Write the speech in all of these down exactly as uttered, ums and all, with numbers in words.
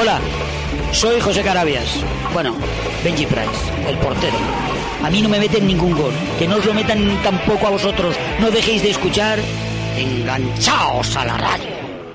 Hola, soy José Carabias. Bueno, Benji Price, el portero. A mí no me meten ningún gol. Que no os lo metan tampoco a vosotros. No dejéis de escuchar. Enganchaos a la radio.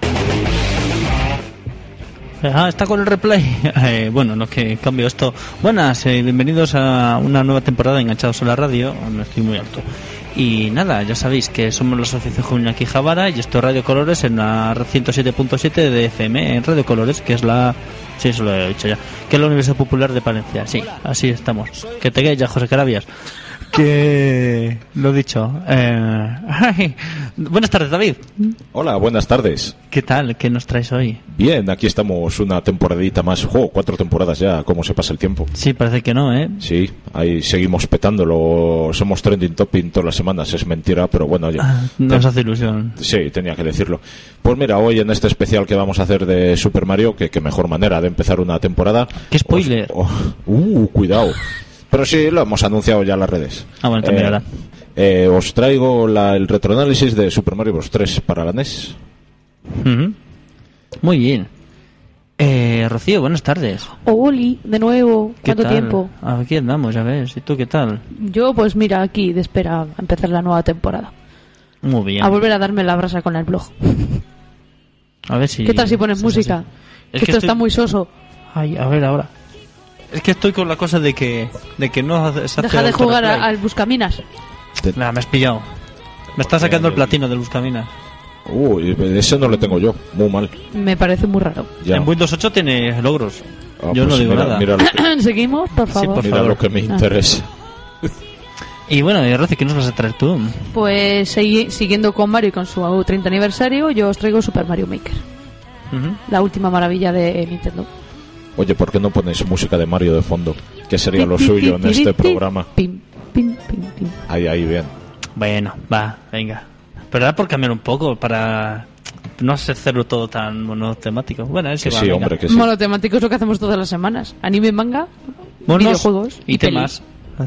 Ah, está con el replay. Eh, bueno, no que cambio esto. Buenas, eh, bienvenidos a una nueva temporada de Enganchados a la radio. No estoy muy alto. Y nada, ya sabéis que somos la Asociación Juvenil aquí Javara y esto es Radio Colores en la ciento siete punto siete de F M en Radio Colores, que es la... Sí, eso lo he dicho ya. Que es la Universidad Popular de Palencia. Sí, así estamos. Que te quedes ya, José Carabias. Que... Lo dicho. Eh... Ay. Buenas tardes, David. Hola, buenas tardes. ¿Qué tal? ¿Qué nos traes hoy? Bien, aquí estamos una temporadita más. ¡Jo! Cuatro temporadas ya, cómo se pasa el tiempo. Sí, parece que no, ¿eh? Sí, ahí seguimos petándolo. Somos trending topic todas las semanas, es mentira, pero bueno, oye. Ah, nos hace ilusión. Sí, tenía que decirlo. Pues mira, hoy en este especial que vamos a hacer de Super Mario, que, que mejor manera de empezar una temporada. ¡Qué spoiler! Os, oh, uh, cuidado. Pero sí, lo hemos anunciado ya en las redes. Ah, bueno, también ahora. Eh, eh, os traigo la, el retroanálisis de Super Mario Bros. tres para la N E S. Uh-huh. Muy bien. Eh, Rocío, buenas tardes. Oli, de nuevo. ¿Cuánto tal? tiempo? Aquí andamos, ya ves. ¿Y tú qué tal? Yo, pues mira, aquí de espera a empezar la nueva temporada. Muy bien. A volver a darme la brasa con el blog. A ver si... ¿Qué tal si pones si música? Es que que esto estoy... está muy soso. Ay, a ver ahora. Es que estoy con la cosa de que de que no se hace Deja de jugar a, al Buscaminas. Te... Nah, me has pillado. Me está sacando el platino del Buscaminas. Uy, ese no lo tengo yo. Muy mal. Me parece muy raro. Ya. En Windows ocho tiene logros. Ah, yo pues no digo mira, nada. Mira lo que... Seguimos, por favor. Sí, por Mira favor. lo que me interesa. Y bueno, y Rocío, ¿qué nos vas a traer tú? Pues segui- siguiendo con Mario y con su treinta aniversario, yo os traigo Super Mario Maker. Uh-huh. La última maravilla de Nintendo. Oye, ¿por qué no pones música de Mario de fondo? Que sería lo suyo en este programa. Pim, pim, pim, pim. Ahí, ahí, bien. Bueno, va, venga. Pero era por cambiar un poco, para no hacerlo todo tan monotemático. Bueno, es Que igual, sí, venga. hombre, que sí. Monotemático es lo que hacemos todas las semanas. Anime, manga, Monos videojuegos y, y temas.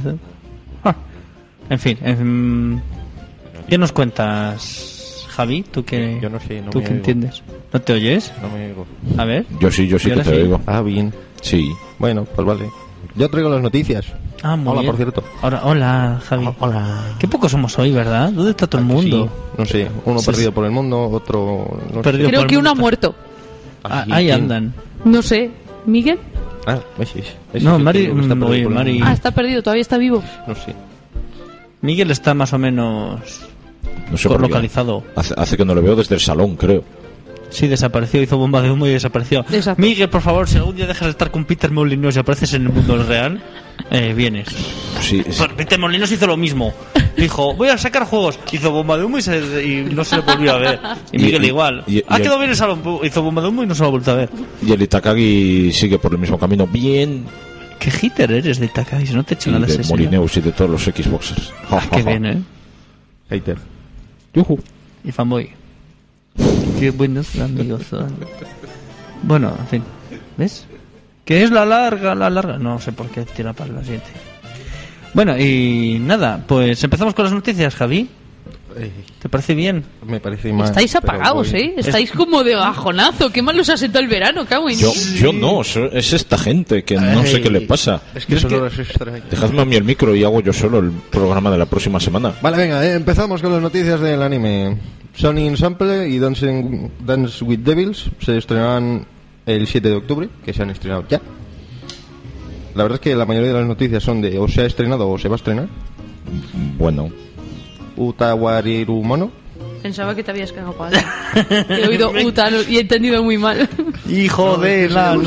Ah. En fin, en... ¿qué nos cuentas, Javi? ¿Tú qué, Yo no sé, no ¿tú me qué oigo. entiendes? ¿No te oyes? No me oigo. A ver. Yo sí, yo sí Yo que ahora te sí. oigo. Ah, bien. Sí. Bueno, pues vale. Yo traigo las noticias. Ah, muy Hola, bien. por cierto. Ahora, hola, Javi. Hola. Qué pocos somos hoy, ¿verdad? ¿Dónde está todo el mundo? Sí, no sé, uno Sí, perdido sí. por el mundo, otro... No Perdido. sé. Creo por que el uno ha mundo. muerto. Ah, ¿sí? ahí ¿Quién? andan. No sé. ¿Miguel? Ah, ese es. Ese No, es el Mari- que está perdido oye, por el Mari- mundo. Ah, está perdido, todavía está vivo. No sé. Miguel está más o menos No sé por qué. localizado. Hace, hace que no lo veo desde el salón, creo. Sí, desapareció, hizo bomba de humo y desapareció. Exacto. Miguel, por favor, si algún día dejas de estar con Peter Molinos y apareces en el mundo real, eh, vienes. Sí, sí. Pues Peter Molinos hizo lo mismo. Dijo, voy a sacar juegos. Hizo bomba de humo y, se- y no se le volvió a ver. Y Y- Miguel y- igual. y- y ha el- quedado bien el salón. Hizo bomba de humo y no se lo ha vuelto a ver. Y el Itakagi sigue por el mismo camino. Bien. Qué hater eres de Takagi, no te he hecho Y nada de ese. Molineus y de todos los Xboxers. Ja, ja, Qué ja. bien, ¿eh? Hater. Yujú. Y fanboy. Qué buenos amigos son. Bueno, en fin. ¿Ves? ¿Qué es la larga, la larga? No sé por qué tira para la siguiente. Bueno, y nada, pues empezamos con las noticias, Javi. Eh, ¿Te parece bien? me parece mal. Estáis pero apagados, voy. ¿eh? Estáis como de bajonazo. Qué mal os ha sentado el verano, cago en Yo, Dios. yo no, so- es esta gente que no sé qué le pasa. Es que Es son que- horas extra. Dejadme a mí el micro y hago yo solo el programa de la próxima semana. Vale, venga, eh, empezamos con las noticias del anime. Sony Ensemble y Dancing, Dance with Devils se estrenarán el siete de octubre, que se han estrenado ya. La verdad es que la mayoría de las noticias son de o se ha estrenado o se va a estrenar. Bueno, Utawariru Mono. Pensaba que te habías cagado para He oído Uta y he entendido muy mal. Hijo de la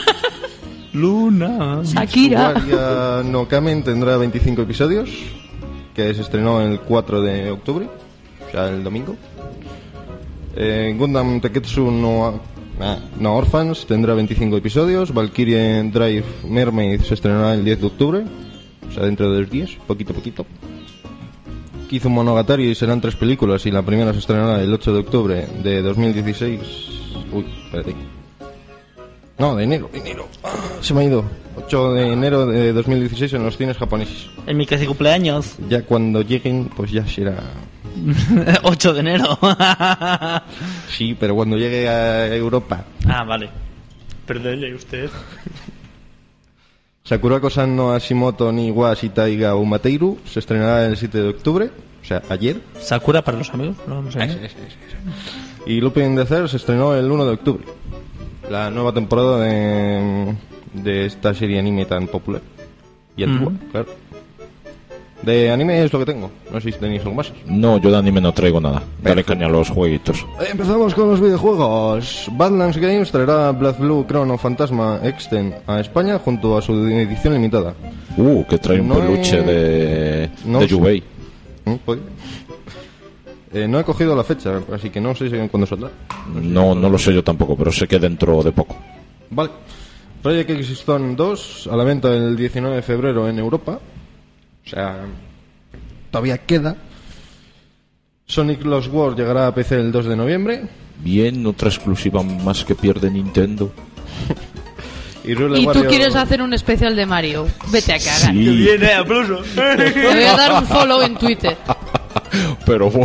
Luna. Shakira. Tsuwaria no Kamen tendrá veinticinco episodios, que se estrenó el cuatro de octubre, o sea, el domingo. Eh, Gundam Teketsu no, ah, no Orphans tendrá veinticinco episodios. Valkyrie Drive Mermaid se estrenará el diez de octubre, o sea, dentro de dos días, poquito a poquito. Kizu Monogatari serán tres películas y la primera se estrenará el ocho de octubre de dos mil dieciséis. Uy, espérate. No, de enero, de enero. Ah, se me ha ido. ocho de enero de dos mil dieciséis en los cines japoneses. En mi casi cumpleaños. Ya cuando lleguen, pues ya será... ocho de enero. Sí, pero cuando llegue a Europa... Ah, vale. Perdone usted. Sakurako-san no Hashimoto ni wa Shitaiga Umateiru se estrenará el siete de octubre, o sea, ayer. Sakura para los amigos, ¿no? Vamos a ver. Ese, ese, ese. Y Lupin the Third se estrenó el uno de octubre. La nueva temporada de, de esta serie anime tan popular. Y antigua, Mm. claro. De anime es lo que tengo. No sé si tenéis algo más. No, yo de anime no traigo nada. Dale caña a los jueguitos. Empezamos con los videojuegos. Badlands Games traerá Blood Blue Chrono Fantasma Extend a España junto a su edición limitada. Uh, que trae un No peluche he- de, no de sé. Yubei. ¿Mm? ¿Puede? Eh, no he cogido la fecha, así que no sé si cuándo saldrá. No, no lo sé yo tampoco, pero sé que dentro de poco. Vale. Project X Stone dos a la venta el diecinueve de febrero en Europa. O sea, todavía queda. Sonic Lost World llegará a P C el dos de noviembre. Bien, otra exclusiva más que pierde Nintendo. Y, Rule Y tú Warrior- quieres hacer un especial de Mario. Vete a cagar. Sí, Viene, aplauso. Te voy a dar un follow en Twitter. pero bueno.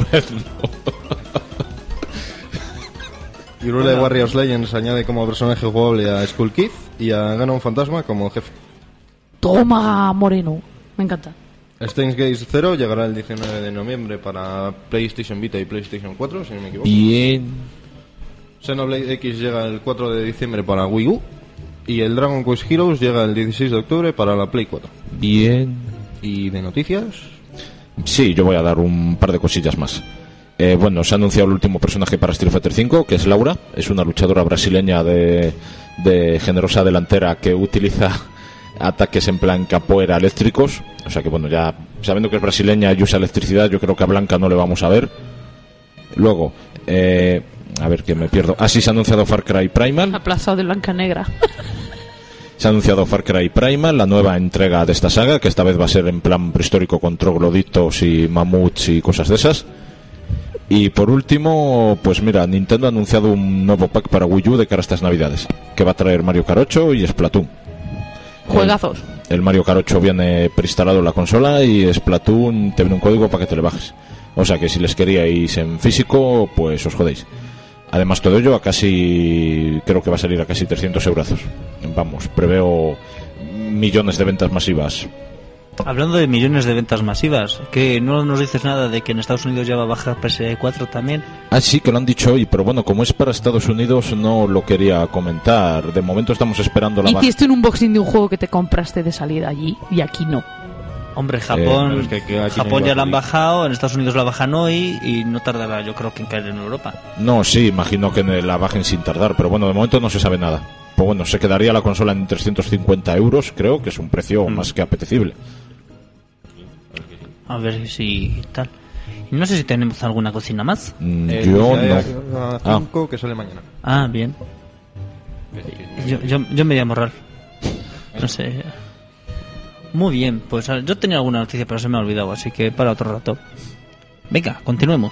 Y Rule Warriors Legends añade como personaje jugable a Skull Kid y a Ganon Fantasma como jefe. Toma, Moreno. Me encanta. Steins Gate Zero llegará el diecinueve de noviembre para PlayStation Vita y PlayStation cuatro, si no me equivoco. Bien. Xenoblade X llega el cuatro de diciembre para Wii U. Y el Dragon Quest Heroes llega el dieciséis de octubre para la Play cuatro. Bien. ¿Y de noticias? Sí, yo voy a dar un par de cosillas más. Eh, bueno, se ha anunciado el último personaje para Street Fighter cinco, que es Laura. Es una luchadora brasileña de, de generosa delantera que utiliza ataques en plan capoeira eléctricos. O sea que bueno, ya sabiendo que es brasileña y usa electricidad, yo creo que a Blanca no le vamos a ver. Luego, eh, a ver que me pierdo. Ah, sí, se ha anunciado Far Cry Primal. Aplazado de Blanca Negra. Se ha anunciado Far Cry Primal, la nueva entrega de esta saga, que esta vez va a ser en plan prehistórico con trogloditos y mamuts y cosas de esas. Y por último, pues mira, Nintendo ha anunciado un nuevo pack para Wii U de cara a estas navidades, que va a traer Mario Kart ocho y Splatoon. Juegazos. El, el Mario Kart ocho viene preinstalado en la consola y Splatoon te viene un código para que te le bajes. O sea que si les queríais en físico, pues os jodéis. Además todo ello a casi, creo que va a salir a casi trescientos eurazos. Vamos, preveo millones de ventas masivas. Hablando de millones de ventas masivas, que no nos dices nada de que en Estados Unidos ya va a bajar P S cuatro también. Ah, sí, que lo han dicho hoy, pero bueno, como es para Estados Unidos no lo quería comentar. De momento estamos esperando la baja. Hiciste un unboxing de un juego que te compraste de salida allí y aquí no. Hombre, Eh, Japón, pero es que- que aquí no Japón iba ya a la han salir. bajado, en Estados Unidos la bajan hoy y no tardará yo creo que en caer en Europa. No, sí, imagino que la bajen sin tardar, pero bueno, de momento no se sabe nada. Pues bueno, se quedaría la consola en trescientos cincuenta euros, creo que es un precio más que apetecible. A ver si tal. Y no sé si tenemos alguna cocina más. Mm, El yo G T no. A Ah. cinco que sale mañana. Ah, bien. Yo, yo, yo me llamo Ralph. No sé. Muy bien, pues ah, yo tenía alguna noticia pero se me ha olvidado, así que para otro rato. Venga, continuemos.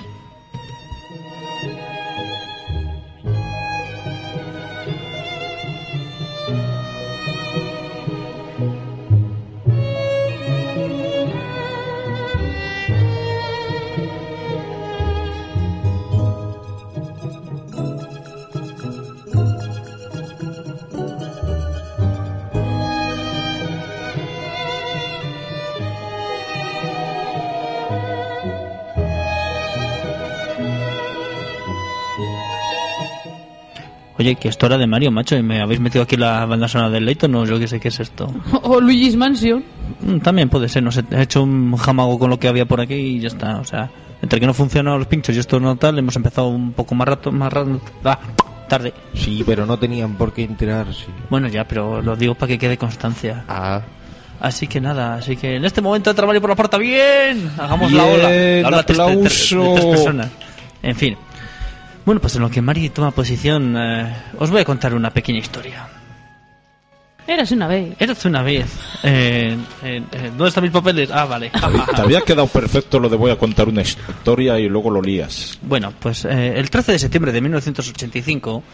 Oye, que esto era de Mario, macho, y me habéis metido aquí la banda sonora del Layton, o yo que sé qué es esto. O Luigi's Mansion. Mm, También puede ser, no sé, he hecho un jamago con lo que había por aquí y ya está, o sea, entre que no funcionan los pinchos y esto no tal, hemos empezado un poco más rato, más rato, ah, tarde. Sí, pero no tenían por qué enterarse. Bueno, ya, pero lo digo para que quede constancia. Ah. Así que nada, así que en este momento entra Mario por la puerta, bien, hagamos la Bien, ola, la ola de tres- de tres- aplauso. de tres personas. En fin. Bueno, pues en lo que Mari toma posición, eh, os voy a contar una pequeña historia. Eras una vez. Érase una vez. Eh, eh, eh, ¿Dónde están mis papeles? Ah, vale. Te había quedado perfecto lo de voy a contar una historia y luego lo lías. Bueno, pues eh, el trece de septiembre de mil novecientos ochenta y cinco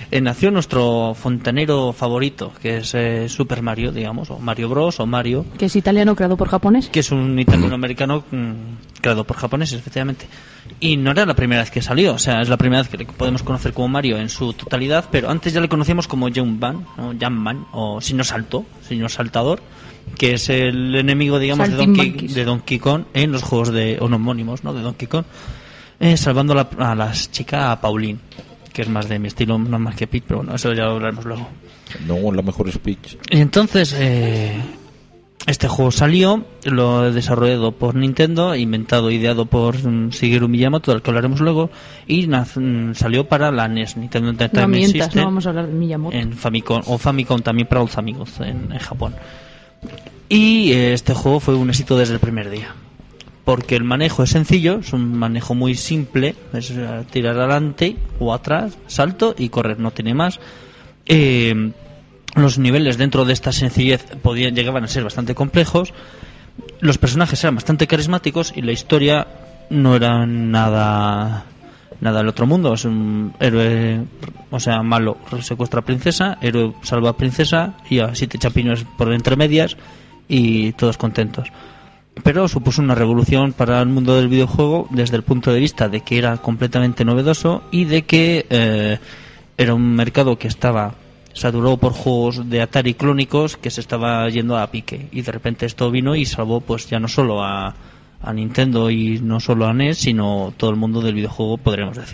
Eh, nació nuestro fontanero favorito, que es eh, Super Mario, digamos, o Mario Bros, o Mario, Que es italiano creado por japonés. que es un italiano-americano mm, creado por japoneses, efectivamente. Y no era la primera vez que salió, o sea, es la primera vez que le podemos conocer como Mario en su totalidad, pero antes ya le conocíamos como Jumpman, o Jumpman, o Señor Salto, Señor Saltador, que es el enemigo, digamos, de Donkey, Saltimbanquis. de Donkey Kong en los juegos de homónimos, ¿no?, de Donkey Kong, eh, salvando a la, a la chica, a Pauline, que es más de mi estilo, no más que Peach, pero bueno, eso ya lo hablaremos luego. No, la mejor speech. Y entonces, eh, este juego salió, lo he desarrollado por Nintendo, inventado, ideado por mm, Shigeru Miyamoto, del que hablaremos luego, y naz- mm, salió para la N E S, Nintendo No Entertainment mientas, System, no vamos a hablar de Miyamoto. en Famicom, o Famicom también para los amigos en, en Japón. Y eh, este juego fue un éxito desde el primer día, porque el manejo es sencillo, es un manejo muy simple, es eh, tirar adelante o atrás, salto y correr, no tiene más. Eh, los niveles dentro de esta sencillez podían llegaban a ser bastante complejos, los personajes eran bastante carismáticos y la historia no era nada nada del otro mundo. Es un héroe, o sea, malo secuestra a princesa, héroe salva a princesa y a siete champiñones por entre medias y todos contentos. Pero supuso una revolución para el mundo del videojuego desde el punto de vista de que era completamente novedoso y de que eh, era un mercado que estaba saturado por juegos de Atari clónicos que se estaba yendo a pique, y de repente esto vino y salvó pues ya no solo a, a Nintendo y no solo a N E S, sino todo el mundo del videojuego, podríamos decir.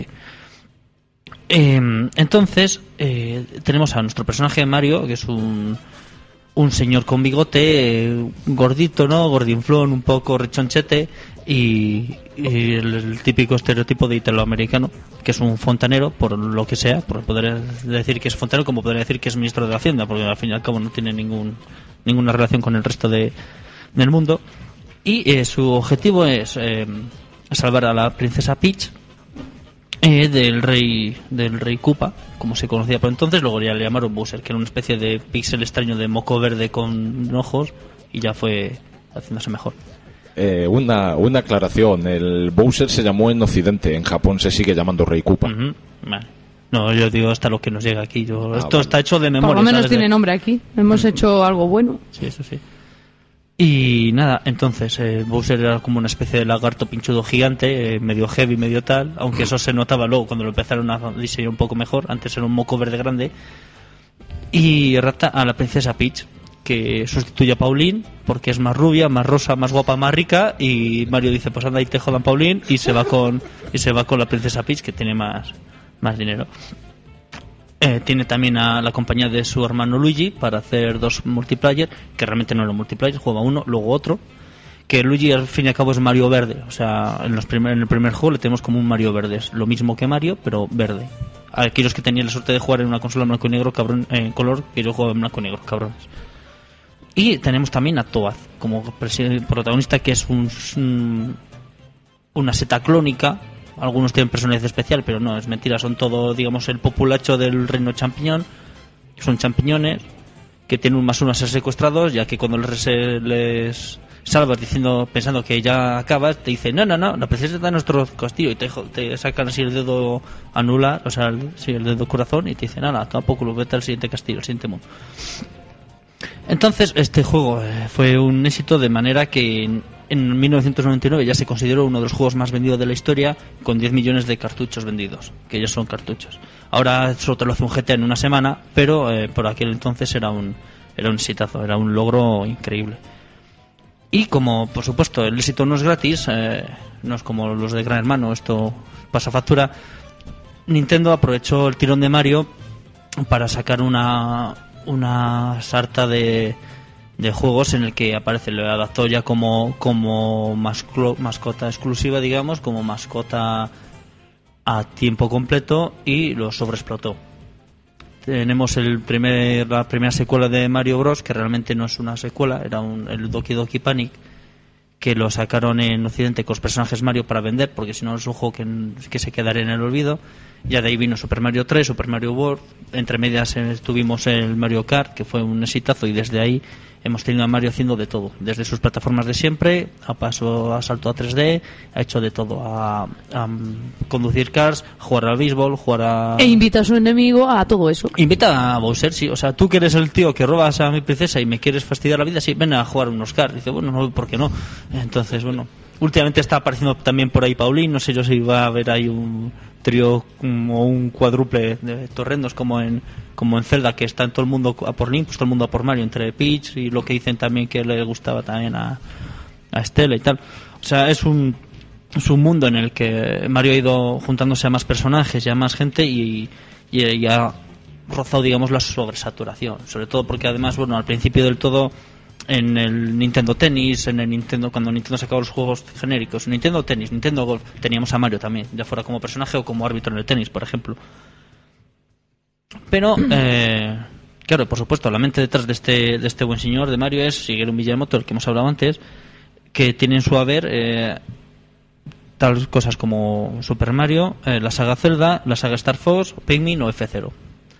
Eh, entonces eh, tenemos a nuestro personaje Mario, que es un un señor con bigote, eh, gordito, ¿no? Gordinflón, un poco rechonchete, y, y el, el típico estereotipo de italoamericano, que es un fontanero, por lo que sea, por poder decir que es fontanero, como podría decir que es ministro de Hacienda, porque al fin y al cabo no tiene ningún ninguna relación con el resto de, del mundo. Y eh, su objetivo es eh, salvar a la princesa Peach, Eh, del rey del rey Koopa, como se conocía por entonces. Luego ya le llamaron Bowser, que era una especie de píxel extraño de moco verde con ojos, y ya fue haciéndose mejor. Eh, una, una aclaración, el Bowser se llamó en Occidente, en Japón se sigue llamando Rey Koopa. Uh-huh. Vale. No, yo digo hasta lo que nos llega aquí. Yo, Ah, esto vale. está hecho de memoria. Por lo menos ¿sabes? tiene De- nombre aquí. Hemos hecho algo bueno. Sí, eso sí. Y nada, entonces eh, Bowser era como una especie de lagarto pinchudo gigante, eh, medio heavy, medio tal, aunque eso se notaba luego cuando lo empezaron a diseñar un poco mejor. Antes era un moco verde grande. Y rapta a la princesa Peach, que sustituye a Pauline porque es más rubia, más rosa, más guapa, más rica, y Mario dice pues anda y te jodan Pauline, y se va con y se va con la princesa Peach, que tiene más más dinero. Eh, tiene también a la compañía de su hermano Luigi para hacer dos multiplayer, que realmente no era multiplayer, juega uno, luego otro. Que Luigi al fin y al cabo es Mario verde, o sea, en, los primer, en el primer juego le tenemos como un Mario verde, es lo mismo que Mario, pero verde. Aquellos que tenían la suerte de jugar en una consola blanco y negro, cabrón, en color, que yo juego en blanco y negro, cabrones. Y tenemos también a Toad como presi- protagonista, que es un, un- una seta clónica. Algunos tienen personalidad especial, pero no, es mentira, son todo, digamos, el populacho del reino champiñón. Son champiñones que tienen un más uno a ser secuestrados, ya que cuando les, les salvas diciendo, pensando que ya acabas, te dicen, no, no, no, la princesa está en nuestro castillo, y te, te sacan así el dedo anular, o sea, el, sí, el dedo corazón, y te dicen, nada, tampoco lo vete al siguiente castillo, al siguiente mundo. Entonces, este juego eh, fue un éxito de manera que en, en mil novecientos noventa y nueve ya se consideró uno de los juegos más vendidos de la historia, con diez millones de cartuchos vendidos, que ya son cartuchos. Ahora solo te lo hace un G T A en una semana, pero eh, por aquel entonces era un era un exitazo, era un logro increíble. Y como, por supuesto, el éxito no es gratis, eh, no es como los de Gran Hermano, esto pasa factura, Nintendo aprovechó el tirón de Mario para sacar una una sarta de, de juegos en el que aparece, lo adaptó ya como como masclo, mascota exclusiva, digamos, como mascota a tiempo completo, y lo sobreexplotó. Tenemos el primer la primera secuela de Mario Bros, que realmente no es una secuela, era un, el Doki Doki Panic, que lo sacaron en Occidente con los personajes Mario para vender, porque si no es un juego que, que se quedaría en el olvido. Ya de ahí vino Super Mario tres, Super Mario World, entre medias eh, tuvimos el Mario Kart, que fue un exitazo, y desde ahí hemos tenido a Mario haciendo de todo, desde sus plataformas de siempre, a paso a salto a tres D, ha hecho de todo, a, a conducir cars, jugar al béisbol, jugar a... E invita a su enemigo a todo eso. Invita a Bowser, sí, o sea, tú que eres el tío que robas a mi princesa y me quieres fastidiar la vida, sí, ven a jugar unos cars. Dice, bueno, no, ¿por qué no? Entonces, bueno, últimamente está apareciendo también por ahí Paulín, no sé yo si va a haber ahí un trío o un cuádruple de torrendos como en como en Zelda, que está en todo el mundo a por Link, pues todo el mundo a por Mario, entre Peach y lo que dicen también que le gustaba también a, a Estela y tal. O sea, es un es un mundo en el que Mario ha ido juntándose a más personajes y a más gente y, y, y ha rozado, digamos, la sobresaturación, sobre todo porque además, bueno, al principio del todo, en el Nintendo Tennis, en el Nintendo, cuando Nintendo sacaba los juegos genéricos, Nintendo Tennis, Nintendo Golf, teníamos a Mario también, ya fuera como personaje o como árbitro en el tenis, por ejemplo. Pero, eh, claro, por supuesto, la mente detrás de este de este buen señor de Mario es Shigeru Miyamoto, el que hemos hablado antes, que tiene en su haber eh, tales cosas como Super Mario, eh, la saga Zelda, la saga Star Fox, Pikmin o F cero.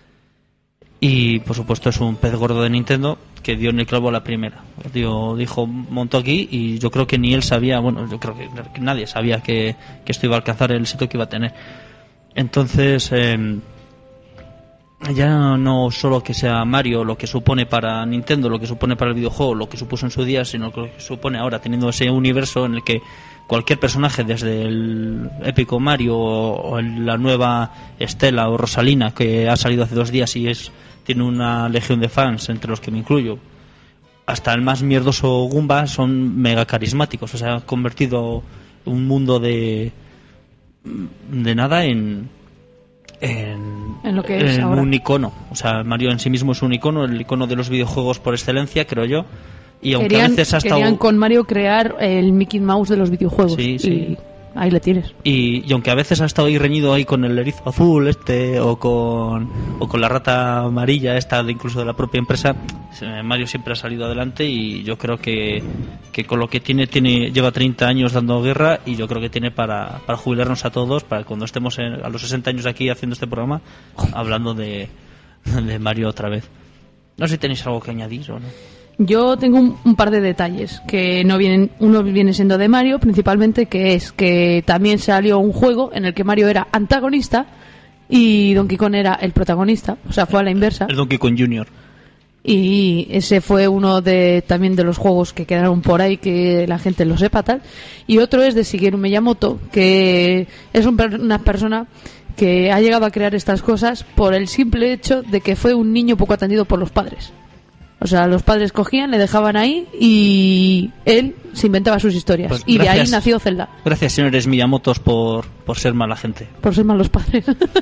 Y por supuesto es un pez gordo de Nintendo que dio en el clavo a la primera. Dio, dijo, montó aquí y yo creo que ni él sabía, bueno, yo creo que nadie sabía que, que esto iba a alcanzar el éxito que iba a tener. Entonces, eh, ya no solo que sea Mario lo que supone para Nintendo, lo que supone para el videojuego, lo que supuso en su día, sino lo que supone ahora, teniendo ese universo en el que cualquier personaje, desde el épico Mario o la nueva Estela o Rosalina, que ha salido hace dos días y es tiene una legión de fans, entre los que me incluyo, hasta el más mierdoso Goomba, son mega carismáticos. O sea, han convertido un mundo de de nada en en, en lo que es en ahora. Un icono. O sea, Mario en sí mismo es un icono, el icono de los videojuegos por excelencia, creo yo. Y aunque querían, a veces ha estado... querían con Mario crear el Mickey Mouse de los videojuegos. Sí, sí. Y ahí le tienes. Y, y aunque a veces ha estado ahí reñido ahí con el erizo azul este o con o con la rata amarilla esta de incluso de la propia empresa, Mario siempre ha salido adelante y yo creo que, que con lo que tiene tiene lleva treinta años dando guerra y yo creo que tiene para, para jubilarnos a todos, para cuando estemos en, a los sesenta años aquí haciendo este programa hablando de, de Mario otra vez. No sé si tenéis algo que añadir o no. Yo tengo un, un par de detalles que no vienen. Uno viene siendo de Mario, principalmente, que es que también salió un juego en el que Mario era antagonista y Donkey Kong era el protagonista, o sea, fue a la inversa. El Donkey Kong Junior. Y ese fue uno de también de los juegos que quedaron por ahí, que la gente lo sepa tal. Y otro es de Shigeru Miyamoto, que es un, una persona que ha llegado a crear estas cosas por el simple hecho de que fue un niño poco atendido por los padres. O sea, los padres cogían, le dejaban ahí y él se inventaba sus historias. Pues y gracias, de ahí nació Zelda. Gracias, señores Miyamotos, por, por ser mala gente. Por ser malos padres.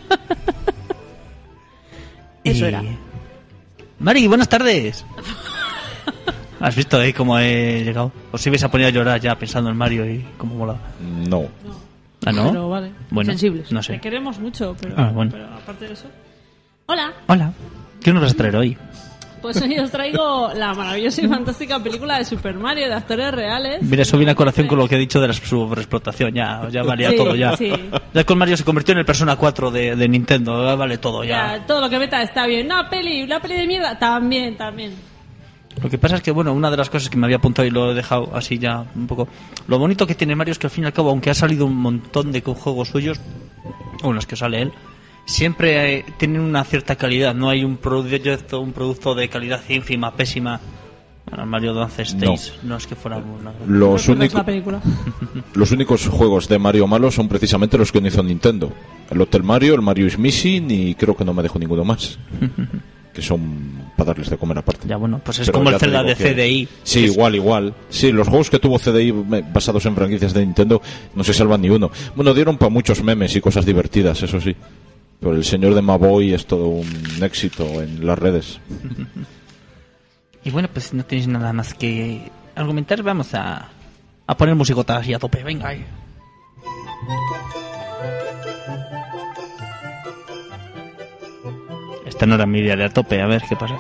Eso y... era. Mari, buenas tardes. ¿Has visto ahí cómo he llegado? ¿Os ibais a poner a llorar ya pensando en Mario y cómo mola? No. ¿Ah, no? Pero vale. Bueno, sensibles. no sé. Te queremos mucho, pero, Ah, bueno. pero aparte de eso... Hola, Hola. ¿Qué nos vas a traer hoy? pues hoy os traigo la maravillosa y fantástica película de Super Mario de actores reales. Mira, eso viene a colación con lo que he dicho de la sobreexplotación. Ya, ya valía Sí, todo ya. sí. Ya con Mario se convirtió en el Persona cuatro de, de Nintendo. Ya vale todo ya. Ya, todo lo que meta está bien. No, peli, una peli de mierda, también, también. Lo que pasa es que, bueno, una de las cosas que me había apuntado y lo he dejado así ya un poco... Lo bonito que tiene Mario es que al fin y al cabo, aunque ha salido un montón de juegos suyos, o en los que sale él, siempre eh, tienen una cierta calidad. No hay un proyecto, un producto de calidad ínfima, pésima. Bueno, Mario Dance Stage no. no es que fuera una... Los, ¿No único, la película? los únicos juegos de Mario malos son precisamente los que no hizo Nintendo. El Hotel Mario, el Mario is Missing y creo que no me dejo ninguno más. Que son para darles de comer aparte. Ya, bueno, pues es Pero como el ya te Zelda digo de que- C D I. Sí, Es- igual, igual. Sí, los juegos que tuvo C D I me- basados en franquicias de Nintendo no se salvan ni uno. Bueno, dieron para muchos memes y cosas divertidas, eso sí. Pero el señor de Maboy es todo un éxito en las redes. Y bueno, pues si no tenéis nada más que argumentar, vamos a, a poner musicotas y a tope. Venga, ahí. Esta no era mi idea de a tope, a ver qué pasa.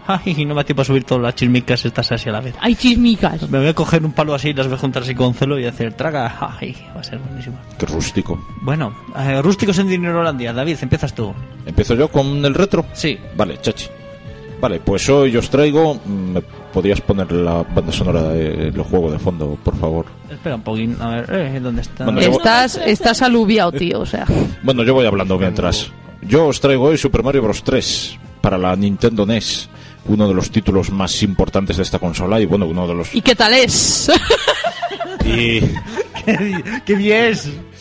Ay, no me da tiempo a subir todas las chismicas estas así a la vez. Hay chismicas. Me voy a coger un palo así y las voy a juntar así con celo y hacer traga. Ay, va a ser buenísimo. Qué rústico. Bueno, eh, rústicos en Dinerolandia. David, empiezas tú. ¿Empiezo yo con el retro? Sí. Vale, chachi. Vale, pues hoy os traigo... ¿Me podrías poner la banda sonora del juego de fondo, por favor? Espera un poquín, a ver, eh, ¿dónde está? Bueno, yo- Estás, estás aluviado, tío, o sea. Bueno, yo voy hablando mientras. Yo os traigo hoy Super Mario Bros. tres para la Nintendo N E S. Uno de los títulos más importantes de esta consola y, bueno, uno de los... ¿Y qué tal es? Y... ¡Qué bien!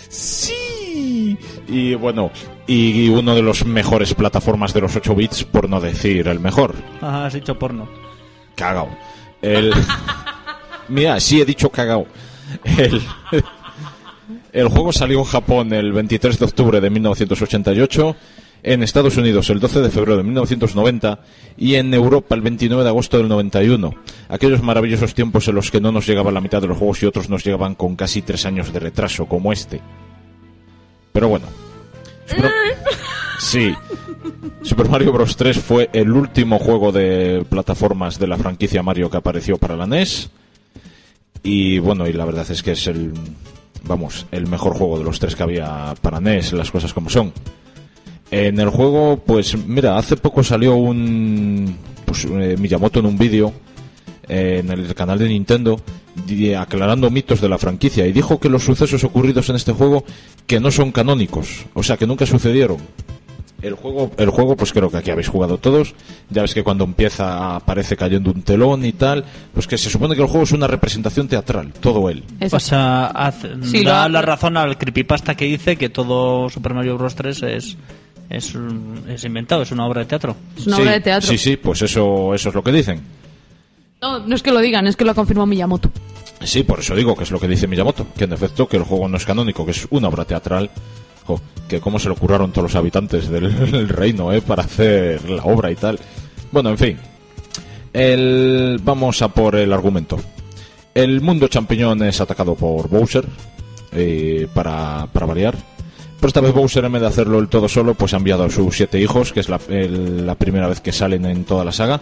¡Sí! Y, bueno, y uno de los mejores plataformas de los ocho bits, por no decir el mejor. Ah, has hecho porno. Cagao. El... Mira, sí he dicho cagao. El... El juego salió en Japón el veintitrés de octubre de mil novecientos ochenta y ocho, en Estados Unidos el doce de febrero de mil novecientos noventa y en Europa el veintinueve de agosto del noventa y uno. Aquellos maravillosos tiempos en los que no nos llegaba la mitad de los juegos y otros nos llegaban con casi tres años de retraso, como este. Pero bueno. Super... Sí. Super Mario Bros. tres fue el último juego de plataformas de la franquicia Mario que apareció para la N E S. Y bueno, y la verdad es que es el... Vamos, el mejor juego de los tres que había para N E S, las cosas como son. En el juego, pues mira, hace poco salió un... Pues, eh, Miyamoto en un vídeo eh, en el canal de Nintendo di- aclarando mitos de la franquicia y dijo que los sucesos ocurridos en este juego que no son canónicos, o sea, que nunca sucedieron. El juego, el juego, pues creo que aquí habéis jugado todos. Ya ves que cuando empieza aparece cayendo un telón y tal. Pues que se supone que el juego es una representación teatral, todo él. Eso. O sea, haz- Sí, da lo- la razón al creepypasta que dice que todo Super Mario Bros. tres es, es, un- es inventado, es una obra de teatro. Es una Sí, obra de teatro. Sí, sí, pues eso, eso es lo que dicen. No, no es que lo digan, es que lo ha confirmado Miyamoto. Sí, por eso digo que es lo que dice Miyamoto, que en efecto que el juego no es canónico, que es una obra teatral. Jo, que cómo se le ocurraron todos los habitantes del, del reino, eh, para hacer la obra y tal. Bueno, en fin. El, vamos a por el argumento. El mundo champiñón es atacado por Bowser, eh, para, para variar. Pero esta vez Bowser, en vez de hacerlo el todo solo, pues ha enviado a sus siete hijos, que es la, el- la primera vez que salen en toda la saga.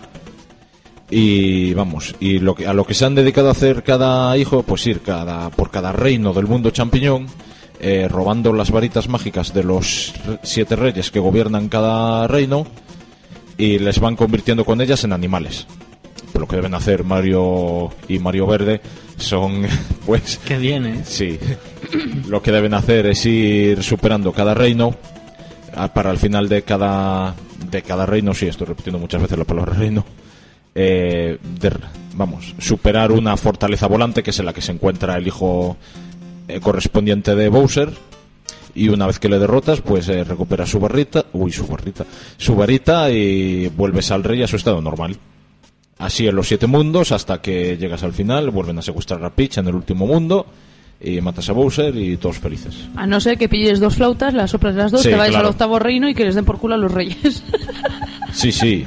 Y vamos, y lo que, a lo que se han dedicado a hacer cada hijo, pues ir cada, por cada reino del mundo champiñón, eh, robando las varitas mágicas de los re- siete reyes que gobiernan cada reino y les van convirtiendo con ellas en animales. Pero lo que deben hacer Mario y Mario Verde son, pues, Qué bien, ¿eh? sí, lo que deben hacer es ir superando cada reino ah, para al final de cada de cada reino, sí, estoy repitiendo muchas veces la palabra reino, eh, de- vamos, superar una fortaleza volante que es en la que se encuentra el hijo eh, correspondiente de Bowser, y una vez que le derrotas pues eh, recupera su barrita, uy, su barrita, su varita y vuelves al rey a su estado normal. Así en los siete mundos hasta que llegas al final, vuelven a secuestrar a Peach en el último mundo y matas a Bowser y todos felices. A no ser que pilles dos flautas, las soplas las dos, Sí, te vayas claro. al octavo reino y que les den por culo a los reyes. Sí, sí.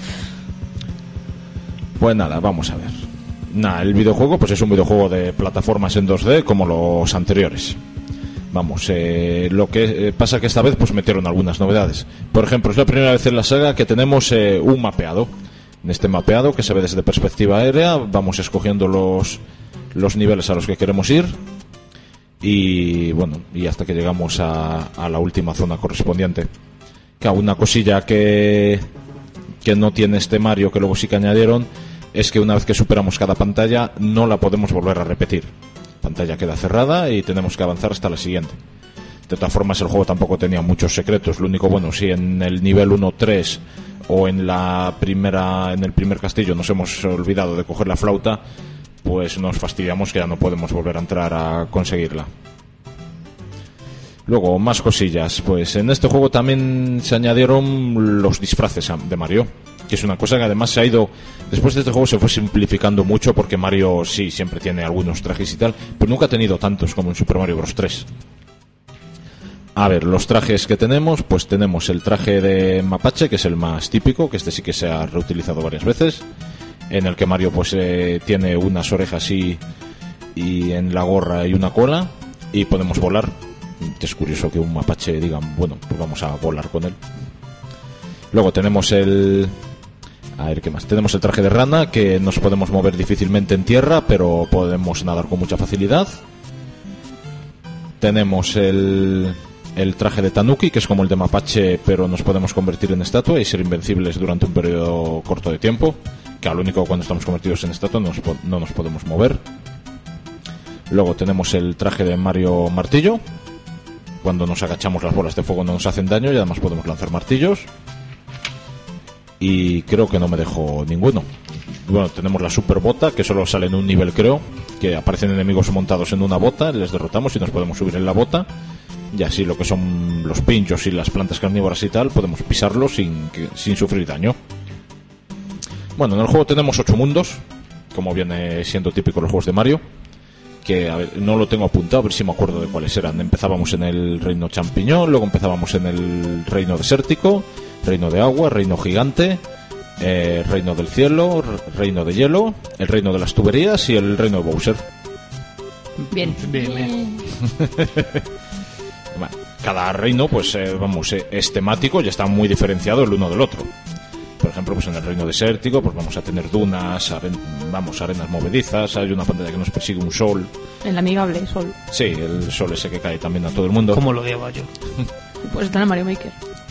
Pues nada, vamos a ver. Nada, el videojuego pues es un videojuego de plataformas en dos D como los anteriores. Vamos, eh, lo que eh, pasa que esta vez pues metieron algunas novedades. Por ejemplo, es la primera vez en la saga que tenemos eh, un mapeado. En este mapeado que se ve desde perspectiva aérea, vamos escogiendo los, los niveles a los que queremos ir. Y bueno, y hasta que llegamos a, a la última zona correspondiente. Claro, una cosilla que, que no tiene este Mario, que luego sí que añadieron, es que una vez que superamos cada pantalla, no la podemos volver a repetir. Pantalla queda cerrada y tenemos que avanzar hasta la siguiente. De todas formas, el juego tampoco tenía muchos secretos. Lo único, bueno, si en el nivel uno tres o en la primera en el primer castillo nos hemos olvidado de coger la flauta, pues nos fastidiamos que ya no podemos volver a entrar a conseguirla. Luego, más cosillas. Pues en este juego también se añadieron los disfraces de Mario, que es una cosa que además se ha ido... Después de este juego se fue simplificando mucho, porque Mario sí siempre tiene algunos trajes y tal, pero nunca ha tenido tantos como en Super Mario Bros. tres. A ver, los trajes que tenemos, pues tenemos el traje de Mapache, que es el más típico, que este sí que se ha reutilizado varias veces, en el que Mario pues eh, tiene unas orejas y, y en la gorra y una cola, y podemos volar. Es curioso que un mapache digan, bueno, pues vamos a volar con él. Luego tenemos el A ver, ¿qué más? Tenemos el traje de rana, que nos podemos mover difícilmente en tierra, pero podemos nadar con mucha facilidad. Tenemos el, el traje de tanuki, que es como el de mapache, pero nos podemos convertir en estatua y ser invencibles durante un periodo corto de tiempo, que al único cuando estamos convertidos en estatua no nos, no nos podemos mover. Luego tenemos el traje de Mario Martillo. Cuando nos agachamos las bolas de fuego no nos hacen daño y además podemos lanzar martillos. Y creo que no me dejo ninguno. Bueno, tenemos la super bota, que solo sale en un nivel, creo, que aparecen enemigos montados en una bota, les derrotamos y nos podemos subir en la bota, y así lo que son los pinchos y las plantas carnívoras y tal, podemos pisarlos sin, sin sufrir daño. Bueno, en el juego tenemos ocho mundos, como viene siendo típico en los juegos de Mario, que a ver, no lo tengo apuntado, a ver si me acuerdo de cuáles eran. Empezábamos en el reino champiñón, luego empezábamos en el reino desértico, reino de agua, reino gigante, eh, reino del cielo, reino de hielo, el reino de las tuberías y el reino de Bowser. Bien. Bien, bien. Bueno, cada reino, pues eh, vamos, eh, es temático y está muy diferenciado el uno del otro. Por ejemplo, pues en el reino desértico, pues vamos a tener dunas, aren- vamos, arenas movedizas, hay una pantalla que nos persigue un sol. El amigable sol. Sí, el sol ese que cae también a todo el mundo. ¿Cómo lo odiaba yo? Pues está en el Mario Maker.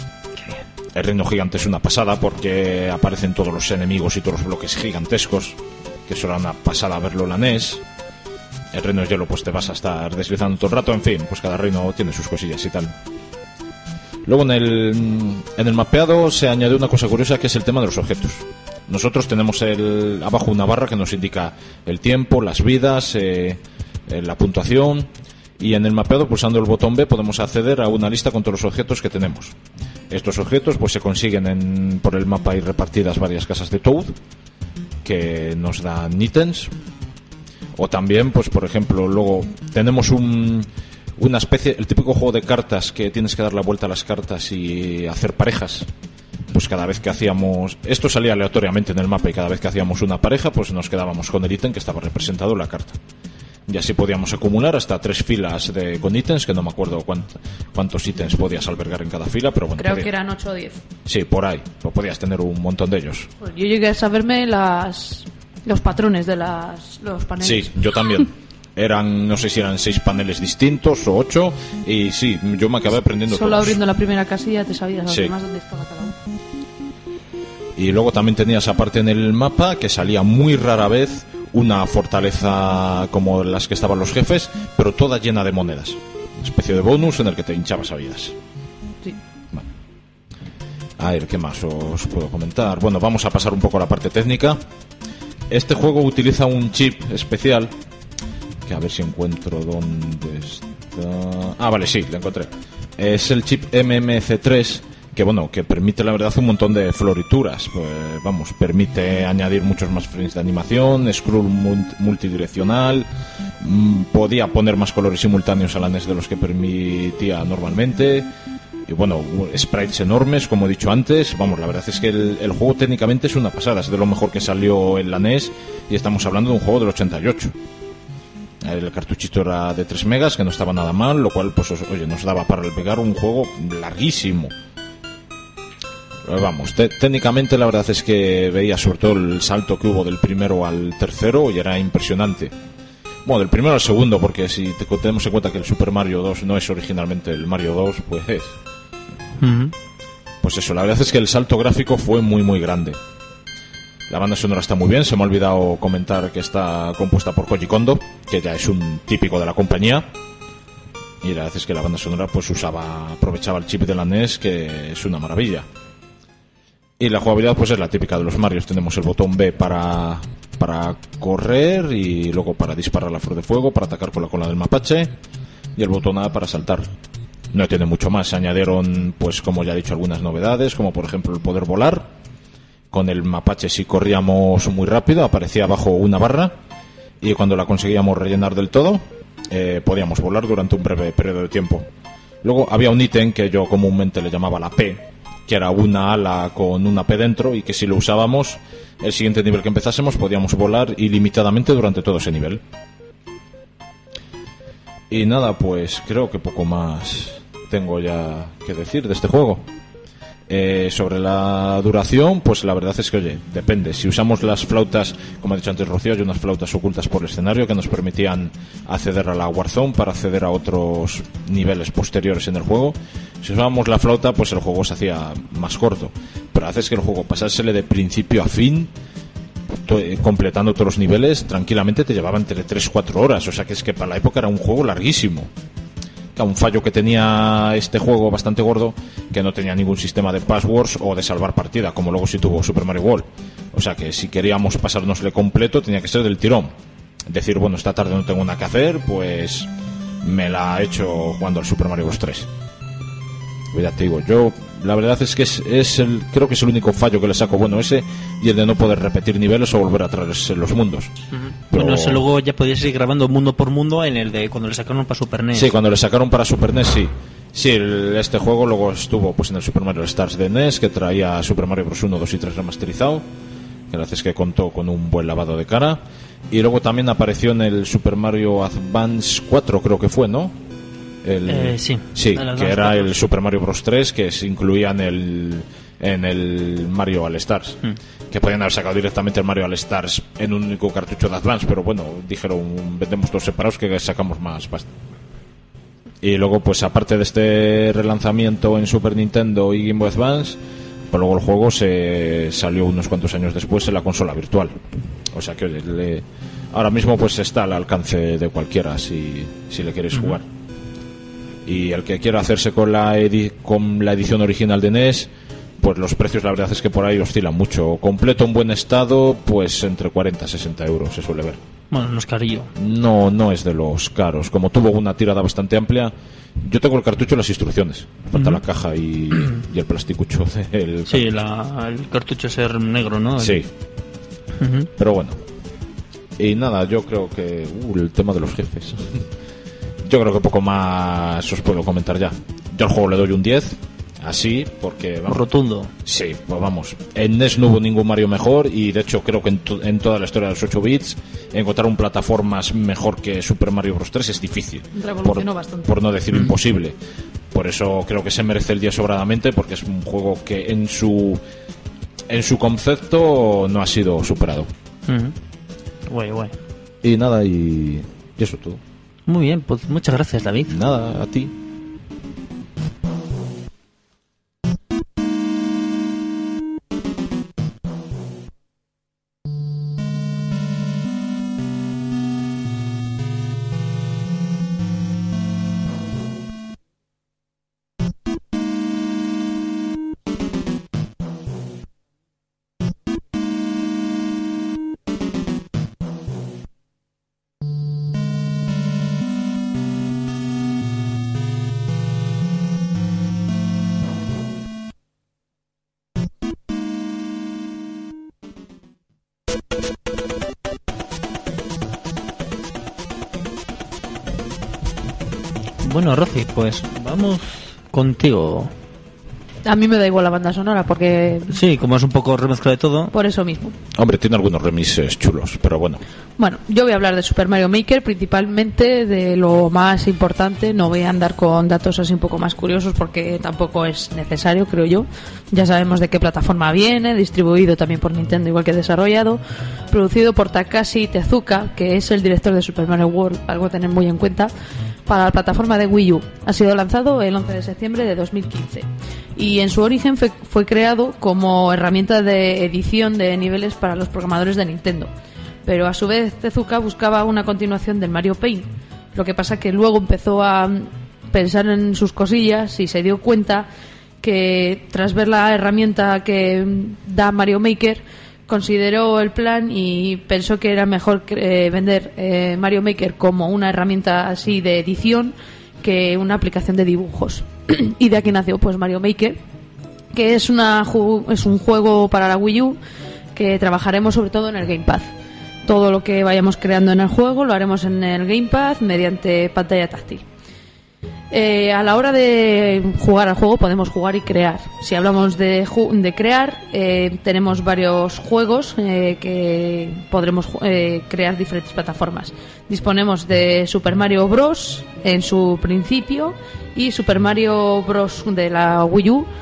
El reino gigante es una pasada porque aparecen todos los enemigos y todos los bloques gigantescos, que eso era una pasada verlo en la N E S. El reino de hielo, pues te vas a estar deslizando todo el rato, en fin, pues cada reino tiene sus cosillas y tal. Luego en el, en el mapeado se añade una cosa curiosa, que es el tema de los objetos. Nosotros tenemos el, abajo una barra que nos indica el tiempo, las vidas, eh, eh, la puntuación, y en el mapeado, pulsando el botón B, podemos acceder a una lista con todos los objetos que tenemos. Estos objetos pues se consiguen en, por el mapa, hay repartidas varias casas de Toad que nos dan ítems, o también, pues por ejemplo, luego tenemos un una especie, el típico juego de cartas que tienes que dar la vuelta a las cartas y hacer parejas. Pues cada vez que hacíamos, esto salía aleatoriamente en el mapa, y cada vez que hacíamos una pareja, pues nos quedábamos con el ítem que estaba representado en la carta. Y así podíamos acumular hasta tres filas de, con ítems, que no me acuerdo cuánt, cuántos ítems podías albergar en cada fila, pero bueno. Creo podía, que eran ocho o diez. Sí, por ahí, pues podías tener un montón de ellos. Pues yo llegué a saberme las los patrones de las los paneles. Sí, yo también. Eran, no sé si eran seis paneles distintos o ocho, y sí, yo me acabé aprendiendo Solo todos. abriendo la primera casilla te sabías Sí. además dónde estaba cada uno. Y luego también tenías aparte en el mapa, que salía muy rara vez, una fortaleza como las que estaban los jefes, pero toda llena de monedas. Una especie de bonus en el que te hinchabas a vidas. Sí. Vale. A ver, ¿qué más os puedo comentar? Bueno, vamos a pasar un poco a la parte técnica. Este juego utiliza un chip especial, que a ver si encuentro dónde está. Ah, vale, sí, lo encontré. Es el chip M M C tres, que bueno, que permite la verdad un montón de florituras. Pues, vamos, permite añadir muchos más frames de animación, scroll multidireccional, mmm, podía poner más colores simultáneos a la N E S de los que permitía normalmente. Y bueno, sprites enormes, como he dicho antes. Vamos, la verdad es que el, el juego técnicamente es una pasada, es de lo mejor que salió en la N E S, y estamos hablando de un juego del ochenta y ocho. El cartuchito era de tres megas, que no estaba nada mal, lo cual, pues, oye, nos daba para pegar un juego larguísimo. Pero vamos, te, técnicamente la verdad es que veía sobre todo el salto que hubo del primero al tercero y era impresionante. Bueno, del primero al segundo, porque si te, tenemos en cuenta que el Super Mario dos no es originalmente el Mario dos, pues es. Uh-huh. Pues eso, la verdad es que el salto gráfico fue muy muy grande. La banda sonora está muy bien, se me ha olvidado comentar que está compuesta por Koji Kondo, que ya es un típico de la compañía. Y la verdad es que la banda sonora pues usaba, aprovechaba el chip de la N E S, que es una maravilla. Y la jugabilidad pues es la típica de los Marios. Tenemos el botón B para, para correr, y luego para disparar la flor de fuego, para atacar con la cola del mapache, y el botón A para saltar. No tiene mucho más. Se añadieron, pues como ya he dicho, algunas novedades, como por ejemplo el poder volar. Con el mapache, si corríamos muy rápido, aparecía abajo una barra, y cuando la conseguíamos rellenar del todo, eh, podíamos volar durante un breve periodo de tiempo. Luego había un ítem que yo comúnmente le llamaba la P, que era una ala con una P dentro, y que si lo usábamos, el siguiente nivel que empezásemos podíamos volar ilimitadamente durante todo ese nivel. Y nada, pues creo que poco más tengo ya que decir de este juego. Eh, sobre la duración, pues la verdad es que, oye, depende. Si usamos las flautas, como ha dicho antes Rocío, hay unas flautas ocultas por el escenario que nos permitían acceder a la Warzone para acceder a otros niveles posteriores en el juego. Si usábamos la flauta, pues el juego se hacía más corto. Pero haces que el juego, pasársele de principio a fin, to- eh, completando todos los niveles, tranquilamente te llevaba entre tres a cuatro horas. O sea que es que para la época era un juego larguísimo. Un fallo que tenía este juego bastante gordo, que no tenía ningún sistema de passwords o de salvar partida, como luego sí tuvo Super Mario World. O sea que si queríamos pasárnosle completo tenía que ser del tirón. Decir, bueno, esta tarde no tengo nada que hacer, pues me la he hecho jugando al Super Mario Bros. tres. Ya te digo, yo la verdad es que es, es el, creo que es el único fallo que le saco, bueno, ese y el de no poder repetir niveles o volver a traerse los mundos. Uh-huh. Pero... Bueno, eso luego ya podías ir grabando mundo por mundo en el de cuando le sacaron para Super N E S. Sí, cuando le sacaron para Super N E S, sí. Sí, el, este juego luego estuvo pues en el Super Mario Stars de N E S, que traía Super Mario Bros. uno, dos y tres remasterizado, que la verdad es que contó con un buen lavado de cara. Y luego también apareció en el Super Mario Advance cuatro, creo que fue, ¿no? El, eh, sí, sí que era cuatro. El Super Mario Bros. tres, que se incluía en el, en el Mario All Stars. Mm. Que podían haber sacado directamente el Mario All Stars en un único cartucho de Advance, pero bueno, dijeron, vendemos dos separados que sacamos más pasta. Y luego, pues aparte de este relanzamiento en Super Nintendo y Game Boy Advance, pues luego el juego se salió unos cuantos años después en la consola virtual. O sea que le, ahora mismo pues está al alcance de cualquiera si, si le queréis uh-huh. jugar. Y el que quiera hacerse con la, edi- con la edición original de N E S, pues los precios la verdad es que por ahí oscilan mucho. Completo en buen estado, pues entre cuarenta a sesenta euros se suele ver. Bueno, no es carillo. No, no es de los caros. Como tuvo una tirada bastante amplia, yo tengo el cartucho y las instrucciones. Falta uh-huh. la caja y, y el plasticucho del Sí, la, el cartucho es negro, ¿no? Sí. Uh-huh. Pero bueno. Y nada, yo creo que... Uh, el tema de los jefes... Yo creo que poco más os puedo comentar ya. Yo al juego le doy un diez, así, porque... Vamos, rotundo. Sí, pues vamos. En N E S no hubo ningún Mario mejor y de hecho creo que en, to- en toda la historia de los ocho bits encontrar un plataformas mejor que Super Mario Bros. tres es difícil. Revolucionó por, bastante. Por no decir mm. imposible. Por eso creo que se merece el diez sobradamente, porque es un juego que en su en su concepto no ha sido superado. Mm. Guay, guay. Y nada, y, y eso todo. Muy bien, pues muchas gracias, David. Nada, a ti. Bueno, Rosy, pues vamos contigo. A mí me da igual la banda sonora porque... Sí, como es un poco remezcla de todo. Por eso mismo. Hombre, tiene algunos remixes chulos, pero bueno. Bueno, yo voy a hablar de Super Mario Maker, principalmente de lo más importante. No voy a andar con datos así un poco más curiosos porque tampoco es necesario, creo yo. Ya sabemos de qué plataforma viene, distribuido también por Nintendo, igual que desarrollado. Producido por Takashi Tezuka, que es el director de Super Mario World, algo a tener muy en cuenta, para la plataforma de Wii U. Ha sido lanzado el once de septiembre de dos mil quince. Y en su origen fue, fue creado como herramienta de edición de niveles para los programadores de Nintendo. Pero a su vez Tezuka buscaba una continuación del Mario Paint. Lo que pasa que luego empezó a pensar en sus cosillas y se dio cuenta que tras ver la herramienta que da Mario Maker, consideró el plan y pensó que era mejor eh, vender eh, Mario Maker como una herramienta así de edición que una aplicación de dibujos. Y de aquí nació pues Mario Maker, que es una ju- es un juego para la Wii U que trabajaremos sobre todo en el Gamepad. Todo lo que vayamos creando en el juego lo haremos en el Gamepad mediante pantalla táctil. Eh, a la hora de jugar al juego podemos jugar y crear. Si hablamos de, ju- de crear, eh, tenemos varios juegos eh, que podremos eh, crear diferentes plataformas. Disponemos de Super Mario Bros. En su principio y Super Mario Bros. De la Wii U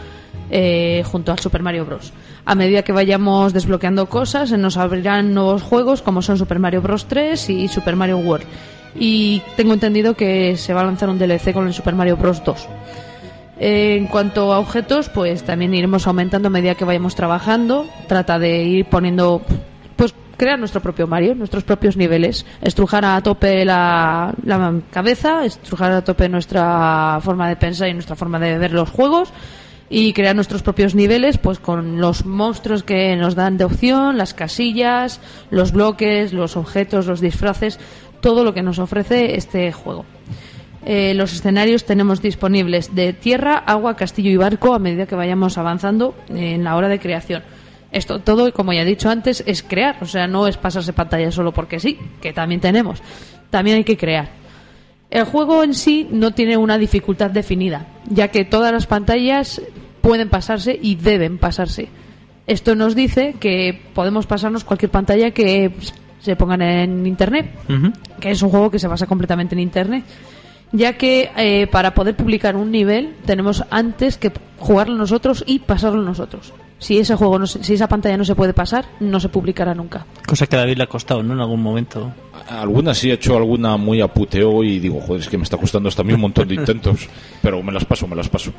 eh, junto al Super Mario Bros. A medida que vayamos desbloqueando cosas, se nos abrirán nuevos juegos como son Super Mario Bros. tres y Super Mario World. Y tengo entendido que se va a lanzar un D L C con el Super Mario Bros. dos. Eh, en cuanto a objetos, pues también iremos aumentando a medida que vayamos trabajando. Trata de ir poniendo, pues crear nuestro propio Mario, nuestros propios niveles, estrujar a tope la, la cabeza, estrujar a tope nuestra forma de pensar y nuestra forma de ver los juegos, y crear nuestros propios niveles, pues con los monstruos que nos dan de opción, las casillas, los bloques, los objetos, los disfraces, todo lo que nos ofrece este juego. Eh, los escenarios tenemos disponibles de tierra, agua, castillo y barco a medida que vayamos avanzando en la hora de creación. Esto todo, como ya he dicho antes, es crear, o sea, no es pasarse pantalla solo porque sí, que también tenemos. También hay que crear. El juego en sí no tiene una dificultad definida, ya que todas las pantallas pueden pasarse y deben pasarse. Esto nos dice que podemos pasarnos cualquier pantalla que se pongan en internet, uh-huh. que es un juego que se basa completamente en internet, ya que eh, para poder publicar un nivel tenemos antes que jugarlo nosotros y pasarlo nosotros. Si ese juego no se, si esa pantalla no se puede pasar, no se publicará nunca. Cosa que a David le ha costado, ¿no? En algún momento. Algunas sí he hecho alguna muy a puteo y digo, joder, es que me está costando hasta a mí un montón de intentos, pero me las paso, me las paso.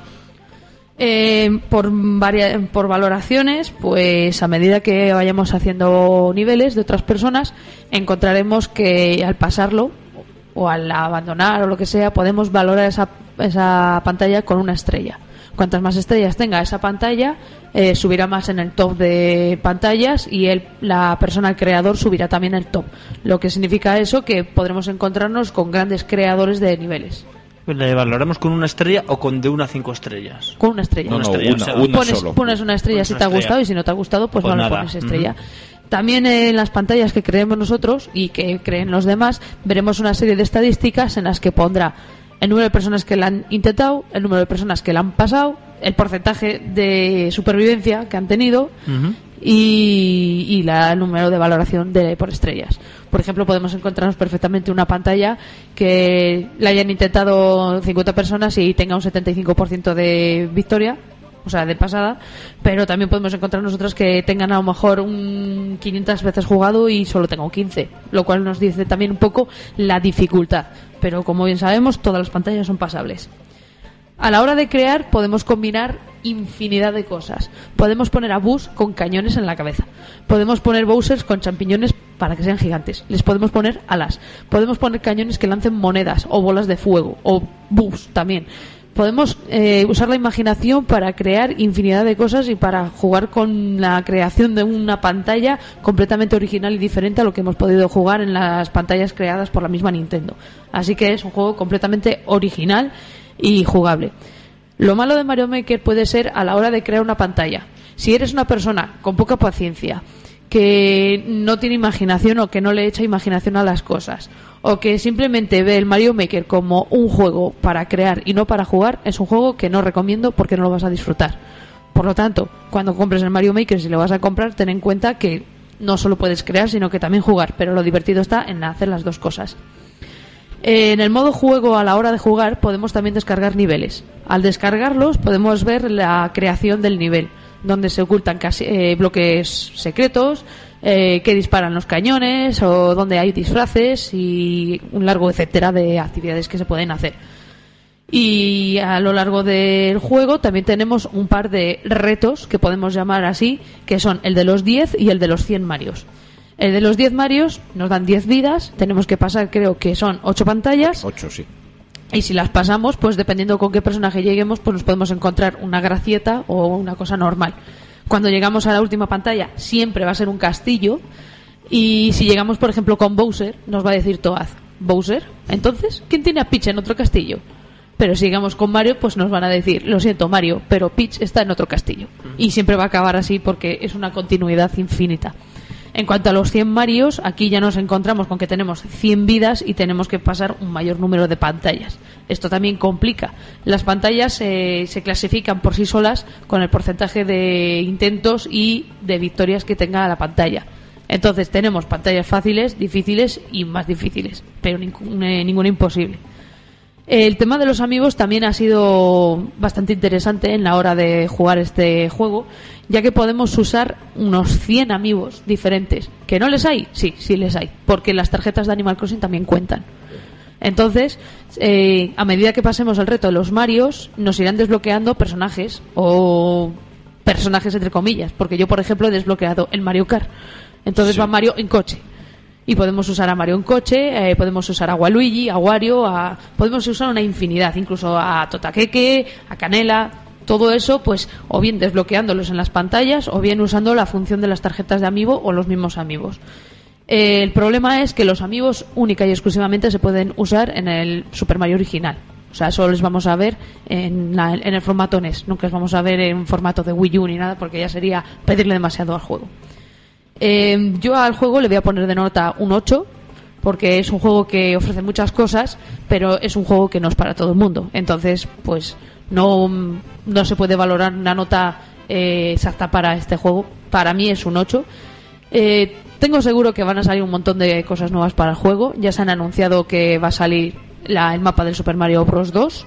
Eh, por, varia, por valoraciones, pues a medida que vayamos haciendo niveles de otras personas, encontraremos que al pasarlo o al abandonar o lo que sea, podemos valorar esa, esa pantalla con una estrella. Cuantas más estrellas tenga esa pantalla, eh, subirá más en el top de pantallas, y el, la persona, el creador, subirá también el top. Lo que significa eso, que podremos encontrarnos con grandes creadores de niveles. ¿Le valoramos con una estrella o con de una a cinco estrellas? Con una estrella. No, no, una estrella, una, o sea, una pones, solo. pones una estrella Pones si una te ha estrella. gustado, y si no te ha gustado, pues, Pues no nada. le pones estrella. Uh-huh. También en las pantallas que creemos nosotros y que creen los demás, veremos una serie de estadísticas en las que pondrá el número de personas que la han intentado, el número de personas que la han pasado, el porcentaje de supervivencia que han tenido, uh-huh. y, y la, el número de valoración de por estrellas. Por ejemplo, podemos encontrarnos perfectamente una pantalla que la hayan intentado cincuenta personas y tenga un setenta y cinco por ciento de victoria, o sea, de pasada, pero también podemos encontrar nosotros que tengan a lo mejor un quinientas veces jugado y solo tenga un quince, lo cual nos dice también un poco la dificultad. Pero como bien sabemos, todas las pantallas son pasables. A la hora de crear podemos combinar infinidad de cosas. Podemos poner a Buzz con cañones en la cabeza. Podemos poner Bowsers con champiñones para que sean gigantes. Les podemos poner alas. Podemos poner cañones que lancen monedas o bolas de fuego, o Buzz también. Podemos eh, usar la imaginación para crear infinidad de cosas y para jugar con la creación de una pantalla completamente original y diferente a lo que hemos podido jugar en las pantallas creadas por la misma Nintendo. Así que es un juego completamente original y jugable. Lo malo de Mario Maker puede ser a la hora de crear una pantalla. Si eres una persona con poca paciencia, que no tiene imaginación o que no le echa imaginación a las cosas, o que simplemente ve el Mario Maker como un juego para crear y no para jugar, es un juego que no recomiendo porque no lo vas a disfrutar. Por lo tanto, cuando compres el Mario Maker, si lo vas a comprar, ten en cuenta que no solo puedes crear, sino que también jugar, pero lo divertido está en hacer las dos cosas. En el modo juego, a la hora de jugar, podemos también descargar niveles. Al descargarlos podemos ver la creación del nivel, donde se ocultan casi, eh, bloques secretos, eh, que disparan los cañones, o donde hay disfraces y un largo etcétera de actividades que se pueden hacer. Y a lo largo del juego también tenemos un par de retos, que podemos llamar así, que son el de los diez y el de los cien Marios. El de los diez Marios nos dan diez vidas, tenemos que pasar, creo que son ocho pantallas. ocho, sí. Y si las pasamos, pues dependiendo con qué personaje lleguemos, pues nos podemos encontrar una gracieta o una cosa normal. Cuando llegamos a la última pantalla, siempre va a ser un castillo. Y si llegamos, por ejemplo, con Bowser, nos va a decir Toad, ¿Bowser? Entonces, ¿quién tiene a Peach en otro castillo? Pero si llegamos con Mario, pues nos van a decir, lo siento Mario, pero Peach está en otro castillo. Y siempre va a acabar así porque es una continuidad infinita. En cuanto a los cien Marios, aquí ya nos encontramos con que tenemos cien vidas y tenemos que pasar un mayor número de pantallas. Esto también complica. Las pantallas eh, se clasifican por sí solas con el porcentaje de intentos y de victorias que tenga la pantalla. Entonces tenemos pantallas fáciles, difíciles y más difíciles, pero ninguna, ninguna imposible. El tema de los amigos también ha sido bastante interesante en la hora de jugar este juego, ya que podemos usar unos cien amigos diferentes. ¿Que no les hay? Sí, sí les hay, porque las tarjetas de Animal Crossing también cuentan. Entonces, eh, a medida que pasemos el reto de los Marios, nos irán desbloqueando personajes, o personajes entre comillas, porque yo, por ejemplo, he desbloqueado el Mario Kart. Entonces sí. Va Mario en coche. Y podemos usar a Mario en coche, eh, podemos usar a Waluigi, a Wario, a... podemos usar una infinidad, incluso a Totakeke, a Canela, todo eso, pues, o bien desbloqueándolos en las pantallas, o bien usando la función de las tarjetas de amiibo o los mismos amigos. Eh, el problema es que los amigos única y exclusivamente se pueden usar en el Super Mario original. O sea, solo les vamos a ver en, la, en el formato N E S, nunca les vamos a ver en formato de Wii U ni nada, porque ya sería pedirle demasiado al juego. Eh, yo al juego le voy a poner de nota un ocho, porque es un juego que ofrece muchas cosas, pero es un juego que no es para todo el mundo. Entonces, pues no, no se puede valorar una nota eh, exacta para este juego. Para mí es un ocho. Eh, tengo seguro que van a salir un montón de cosas nuevas para el juego. Ya se han anunciado que va a salir la, el mapa del Super Mario Bros. dos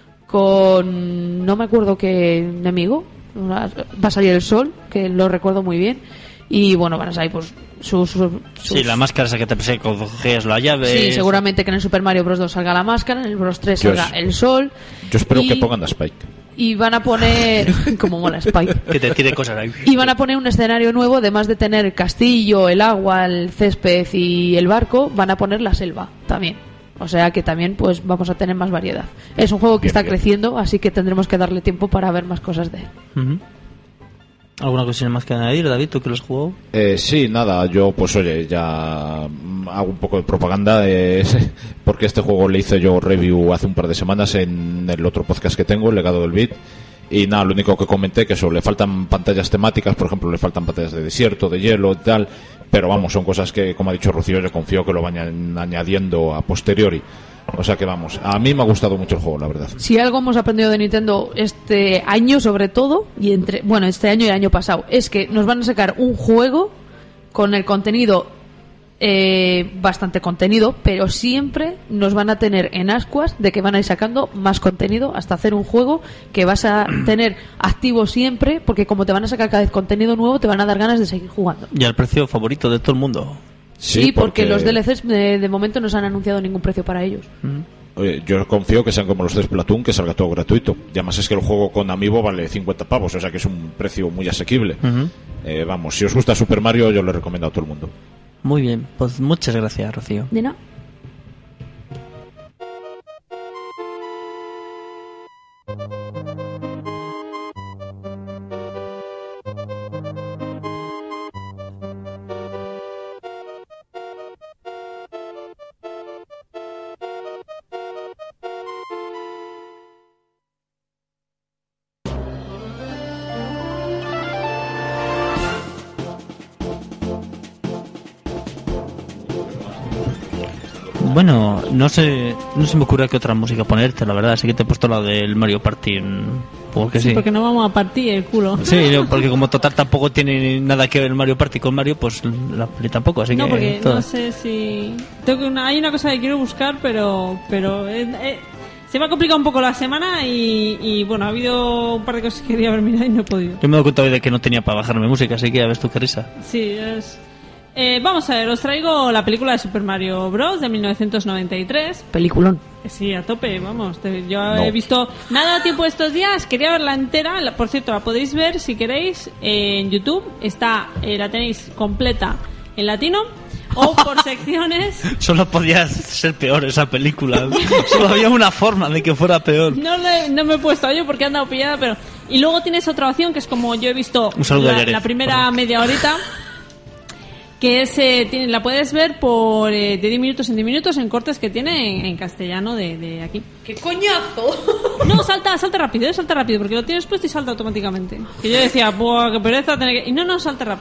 con... no me acuerdo qué enemigo. Va a salir el sol, que lo recuerdo muy bien. Y bueno, van a salir pues sus, sus, sus... Sí, la máscara esa que te persigue cuando coges la llave. Sí, seguramente que en el Super Mario Bros. dos salga la máscara, en el Bros. tres salga yo el sol. Yo espero y... que pongan a Spike. Y van a poner... como mola Spike. Que te tire cosas ahí. Y van a poner un escenario nuevo, además de tener el castillo, el agua, el césped y el barco, van a poner la selva también. O sea que también pues vamos a tener más variedad. Es un juego que bien, está bien. creciendo, así que tendremos que darle tiempo para ver más cosas de él. Uh-huh. ¿Alguna cosilla más que añadir, David, tú que lo has jugado? Eh, sí, nada, yo pues oye, ya hago un poco de propaganda, eh, porque este juego le hice yo review hace un par de semanas en el otro podcast que tengo, El Legado del Beat, y nada, lo único que comenté que eso, le faltan pantallas temáticas, por ejemplo, le faltan pantallas de desierto, de hielo y tal, pero vamos, son cosas que, como ha dicho Rocío, yo confío que lo vayan añadiendo a posteriori. O sea que vamos, a mí me ha gustado mucho el juego, la verdad. Si algo hemos aprendido de Nintendo este año sobre todo, y entre bueno, este año y el año pasado, es que nos van a sacar un juego con el contenido, eh, bastante contenido, pero siempre nos van a tener en ascuas de que van a ir sacando más contenido hasta hacer un juego que vas a tener activo siempre, porque como te van a sacar cada vez contenido nuevo, te van a dar ganas de seguir jugando. Y al precio favorito de todo el mundo. Sí, sí porque, porque los D L Cs de, de momento no se han anunciado ningún precio para ellos. Oye, yo confío que sean como los de Splatoon, que salga todo gratuito. Y además es que el juego con Amiibo vale cincuenta pavos, o sea que es un precio muy asequible. Uh-huh. eh, vamos, si os gusta Super Mario, yo lo recomiendo a todo el mundo. Muy bien, pues muchas gracias, Rocío. De nada. Bueno, no sé, no se me ocurre qué otra música ponerte, la verdad, así que te he puesto la del Mario Party, porque sí, sí. Porque no vamos a partir el culo. Sí, porque como total tampoco tiene nada que ver el Mario Party con Mario, pues la peli tampoco, así no, que... No, porque todo. No sé si... Tengo una... Hay una cosa que quiero buscar, pero... pero eh, eh, se me ha complicado un poco la semana y, y bueno, ha habido un par de cosas que quería haber mirado y no he podido. Yo me doy cuenta hoy de que no tenía para bajarme música, así que ya ves tú qué risa. Sí, es... Eh, vamos a ver, os traigo la película de Super Mario Bros. De mil novecientos noventa y tres. Peliculón. Sí, a tope, vamos. Te, yo no. he visto nada a tiempo estos días, quería verla entera. La, por cierto, la podéis ver si queréis eh, en YouTube. Está, eh, la tenéis completa en latino o por secciones. Solo podía ser peor esa película. Solo había una forma de que fuera peor. No, le, no me he puesto a ello porque he andado pillada, pero... Y luego tienes otra opción que es como yo he visto Un saludo la, a Yaret, la primera perdón. media horita. Que es, eh, tiene, la puedes ver por eh, de diez minutos en diez minutos en cortes que tiene en, en castellano de, de aquí. ¡Qué coñazo! No, salta, salta rápido, eh, salta rápido, porque lo tienes puesto y salta automáticamente. Que yo decía, buah, qué pereza tener que... Y no, no, salta rápido.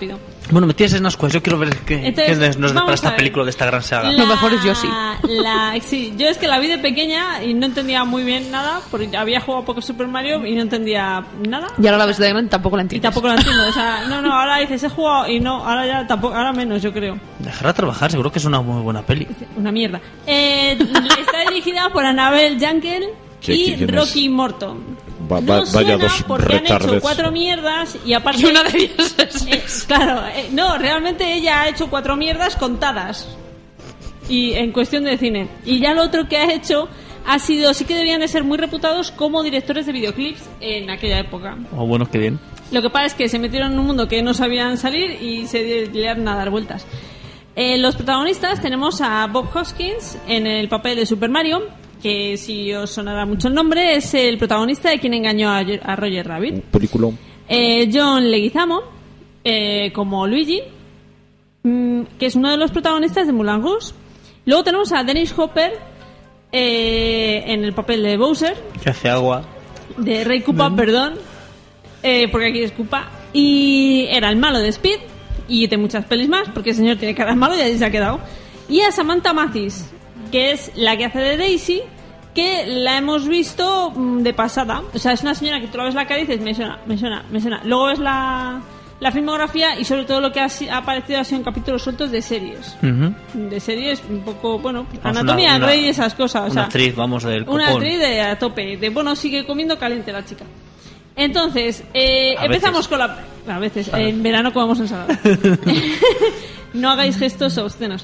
Bueno, me tienes en ascuas. Yo quiero ver qué, Entonces, qué nos depara vamos esta a ver. película de esta gran saga. Lo mejor es Yoshi. La, sí, yo es que la vi de pequeña y no entendía muy bien nada, porque había jugado poco Super Mario y no entendía nada. Y ahora la ves de grande y tampoco la Y entiendes. tampoco la entiendo. O sea, no, no, ahora dices, he jugado y no, ahora ya tampoco, ahora menos, yo creo. Dejarla trabajar, seguro que es una muy buena peli. Una mierda. Eh, está dirigida por Annabelle Jankel ¿Qué- y quién es? Rocky Morton. Va- No va- vaya suena dos porque han hecho retardes. cuatro mierdas y aparte... Y una de ellas es Eh, claro, eh, no, realmente ella ha hecho cuatro mierdas contadas. Y en cuestión de cine. Y ya lo otro que ha hecho ha sido, sí que debían de ser muy reputados como directores de videoclips en aquella época. Oh, bueno, qué bien. Lo que pasa es que se metieron en un mundo que no sabían salir y se liaron a dar vueltas. Eh, los protagonistas tenemos a Bob Hoskins en el papel de Super Mario, que si os sonará mucho el nombre, es el protagonista de Quien engañó a, a Roger Rabbit. Un película. Eh, John Leguizamo eh, como Luigi, mm, que es uno de los protagonistas de Moulin Rouge. Luego tenemos a Dennis Hopper eh, en el papel de Bowser, Que hace agua. de Rey Koopa, perdón, eh, porque aquí es Koopa, y era el malo de Speed y de muchas pelis más, porque el señor tiene cara de malo y ahí se ha quedado. Y a Samantha Mathis, que es la que hace de Daisy, que la hemos visto mm, de pasada. O sea, es una señora que tú la ves la cara y dices, me suena, me suena, me suena. Luego ves la, la filmografía y sobre todo lo que ha, si- ha aparecido ha sido en capítulos sueltos de series. Ujú. De series un poco, bueno, Vamos, Anatomía una- Grey y una- esas cosas. O Una sea, actriz, vamos, del copón. una actriz de a tope, de bueno, sigue comiendo caliente la chica. Entonces, eh, A empezamos veces. con la... A veces, en verano comemos ensalada. No hagáis gestos obscenos.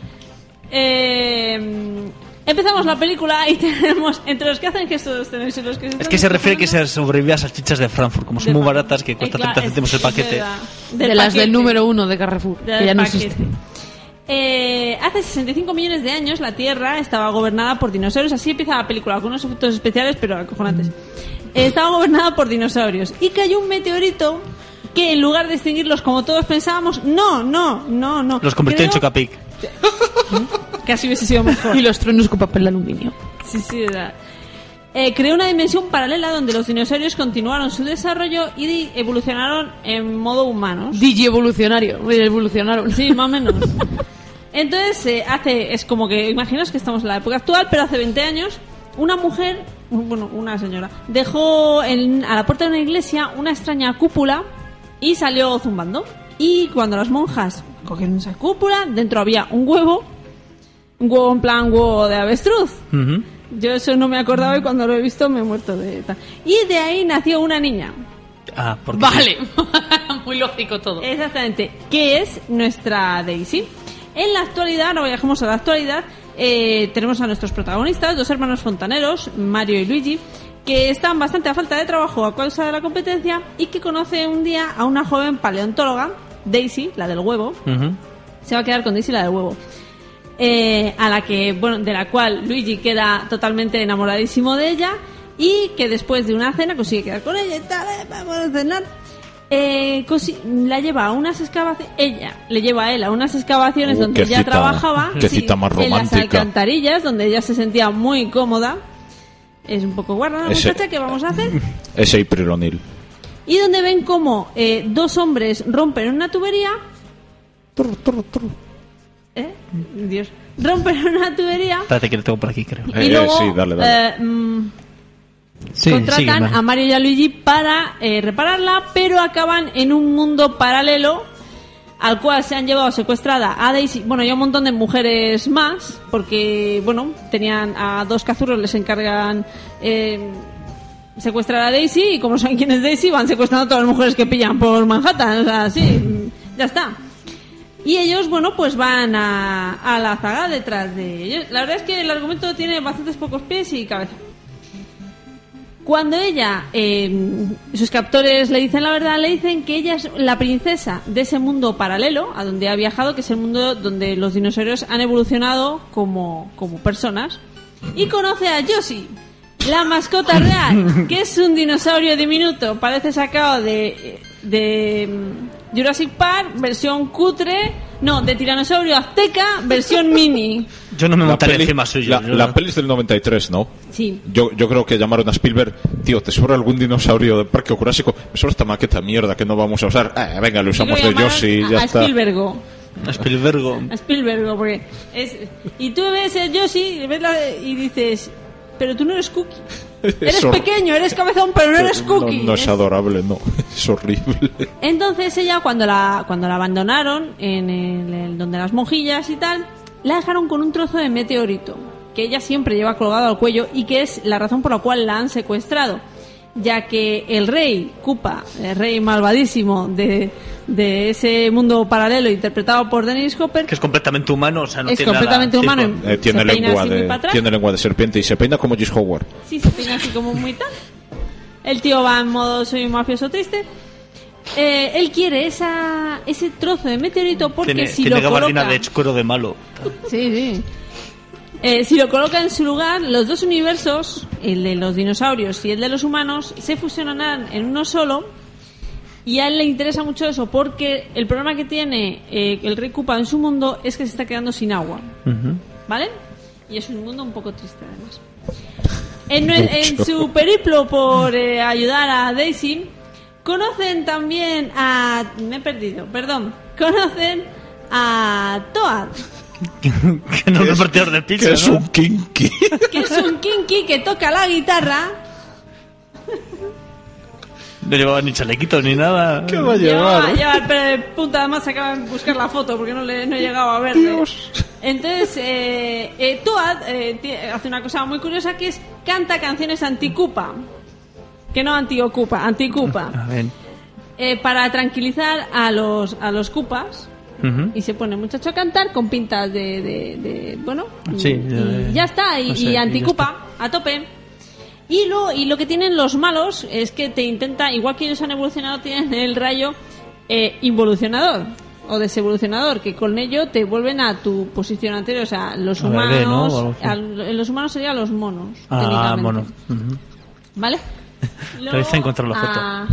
Eh, empezamos la película y tenemos, entre los que hacen gestos obscenos y los que... Es que se refiere que se sobrevive a salchichas de Frankfurt, como son muy baratas, que cuesta Eh, claro, treinta céntimos el es paquete. verdad. de las del paquete. número uno de Carrefour, Del que ya no paquete. existe. Eh, hace sesenta y cinco millones de años la Tierra estaba gobernada por dinosaurios. Así empieza la película, con unos efectos especiales, pero acojonantes. Eh, estaba gobernada por dinosaurios. Y cayó un meteorito que, en lugar de extinguirlos como todos pensábamos, no, no, no, no. Los convirtió en Creó- Chocapic. Casi hubiese sido mejor. Y los truenos con papel de aluminio. Sí, sí, verdad. Eh, creó una dimensión paralela donde los dinosaurios continuaron su desarrollo y evolucionaron en modo humanos. Digi evolucionario. Evolucionaron. Sí, más o menos. Entonces, eh, hace, es como que, imaginaos que estamos en la época actual, pero hace veinte años, una mujer, bueno, una señora, dejó en, a la puerta de una iglesia una extraña cúpula y salió zumbando. Y cuando las monjas cogieron esa cúpula, dentro había un huevo, un huevo en plan huevo de avestruz. Ujú. Yo eso no me acordaba y cuando lo he visto me he muerto de tal. Y de ahí nació una niña. Ah, porque Vale. Muy lógico todo. Exactamente, que es nuestra Daisy. En la actualidad, ahora viajamos a la actualidad, eh, tenemos a nuestros protagonistas, dos hermanos fontaneros, Mario y Luigi, que están bastante a falta de trabajo a causa de la competencia y que conoce un día a una joven paleontóloga, Daisy, la del huevo. Ujú. Se va a quedar con Daisy, la del huevo. Eh, a la que, bueno, de la cual Luigi queda totalmente enamoradísimo de ella y que después de una cena consigue quedar con ella y tal, eh, vamos a cenar. Eh, cosi- la lleva a unas excavaciones, ella le lleva a él a unas excavaciones Uh, donde qué ella cita- trabajaba, qué cita más en las romántica. alcantarillas, donde ella se sentía muy cómoda. Es un poco guarda la Ese- muchacha, ¿qué vamos a hacer? Ese April O'Neil. Y donde ven como eh, dos hombres rompen una tubería. ¿Eh? Dios. Rompen una tubería. Espérate que lo tengo por aquí, creo. Eh, y luego sí, dale, dale. eh, mm, Sí, contratan sigue, Mar. a Mario y a Luigi para eh, repararla, pero acaban en un mundo paralelo al cual se han llevado secuestrada a Daisy, bueno, y a un montón de mujeres más, porque, bueno, tenían a dos cazurros, les encargan eh, secuestrar a Daisy, y como saben quién es Daisy, van secuestrando a todas las mujeres que pillan por Manhattan, o sea, sí, ya está. Y ellos, bueno, pues van a, a la zaga detrás de ellos. La verdad es que el argumento tiene bastantes pocos pies y cabeza. Cuando ella, eh, sus captores le dicen la verdad, le dicen que ella es la princesa de ese mundo paralelo a donde ha viajado, que es el mundo donde los dinosaurios han evolucionado como, como personas. Y conoce a Yoshi, la mascota real, que es un dinosaurio diminuto, parece sacado de, de mm, Jurassic Park, versión cutre, No, de tiranosaurio azteca, versión mini. Yo no me La montaría peli- encima suyo. La, yo la no. peli es del noventa y tres, ¿no? Sí. Yo, yo creo que llamaron a Spielberg, tío, ¿te sobra algún dinosaurio del Parque Jurásico? Me sobra esta maqueta mierda que no vamos a usar. Eh, venga, lo Yo usamos creo de que llamaron Yoshi y a, ya a está. Spielbergo. A Spielbergo. A Spielbergo, porque es... Y tú ves el Yoshi y, ves la- y dices, pero tú no eres Cookie. Eres hor- pequeño, eres cabezón, pero no eres Cookie. No, no es adorable, no. Es horrible. Entonces ella, cuando la cuando la abandonaron en el, el- donde las monjillas y tal, la dejaron con un trozo de meteorito que ella siempre lleva colgado al cuello y que es la razón por la cual la han secuestrado, ya que el rey Koopa, el rey malvadísimo de, de ese mundo paralelo interpretado por Dennis Hopper, Que es completamente humano, o sea, no es tiene completamente nada- humano. sí, Eh, tiene, Se peina lengua así muy de, para atrás. tiene lengua de serpiente y se peina como Gis Howard. Sí, se peina así como muy tal. El tío va en modo soy un mafioso triste. Eh, él quiere esa, ese trozo de meteorito porque tiene si tiene lo gabardina coloca... de cuero de malo. Sí, sí. Eh, si lo coloca en su lugar, los dos universos, el de los dinosaurios y el de los humanos, se fusionarán en uno solo. Y a él le interesa mucho eso porque el problema que tiene eh, el rey Koopa en su mundo es que se está quedando sin agua. Ujú. ¿Vale? Y es un mundo un poco triste además. En, en su periplo por eh, ayudar a Daisy, conocen también a... Me he perdido, perdón. Conocen a Toad, Que no es repartidor de pizza, Que es ¿no? un kinky. que es un kinky que toca la guitarra. No llevaba ni chalequitos ni nada. ¿Qué va a Lleva, llevar? lleva el pelo de punta, además acaban de buscar la foto porque no, le, no he llegado a verle. Entonces, eh, eh, Toad eh, ti- hace una cosa muy curiosa que es canta canciones anti-Koopa. Que no anti-Ocupa, anti-Koopa. A ver. Eh, para tranquilizar a los, a los Koopas. Ujú. Y se pone el muchacho a cantar con pintas de, de, de- bueno, Sí, y, de- y ya está, y, no sé, y y ya anti-Koopa a tope. Y lo, y lo que tienen los malos es que te intenta, igual que ellos han evolucionado, tienen el rayo eh, involucionador o desevolucionador, que con ello te vuelven a tu posición anterior. O sea, los A bebé, ¿no? humanos, O algo así. al- en los humanos serían los monos. Ah, técnicamente. mono. Ujú. ¿Vale? Te hice encontrar la foto. a-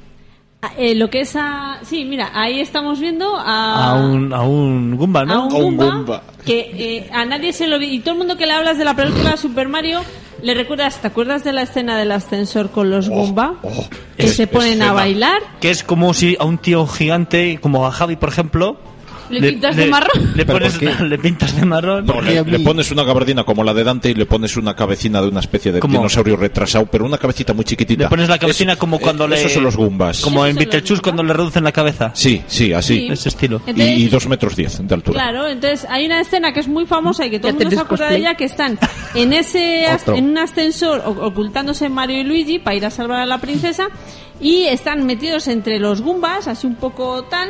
a- eh, lo que es a... Sí, mira, ahí estamos viendo a... A un, a un Goomba, ¿no? a un A un Goomba, Goomba. que eh, a nadie se lo vi, y todo el mundo que le hablas de la película Super Mario le recuerdas, ¿te acuerdas de la escena del ascensor con los Goomba? oh, que es- se ponen escena. a bailar. Que es como si a un tío gigante, como a Javi, por ejemplo... ¿Le pintas de marrón? Le, ¿Pero pones, por qué? le pintas de marrón. No, le, le pones una gabardina como la de Dante y le pones una cabecina de una especie de ¿Cómo? dinosaurio retrasado, pero una cabecita muy chiquitita. Le pones la cabecina como cuando eh, le... Esos son los Goombas. Como Esos en son los Beetlejuice Goomba. cuando le reducen la cabeza. Sí, sí, así. Sí. Ese estilo. Y, Entonces- y dos metros diez de altura. Claro, entonces hay una escena que es muy famosa y que todo el Ya mundo se tenés acuerda de cosplay. ella, que están en ese as- Otro. en un ascensor o- ocultándose Mario y Luigi para ir a salvar a la princesa y están metidos entre los Goombas, así un poco tal,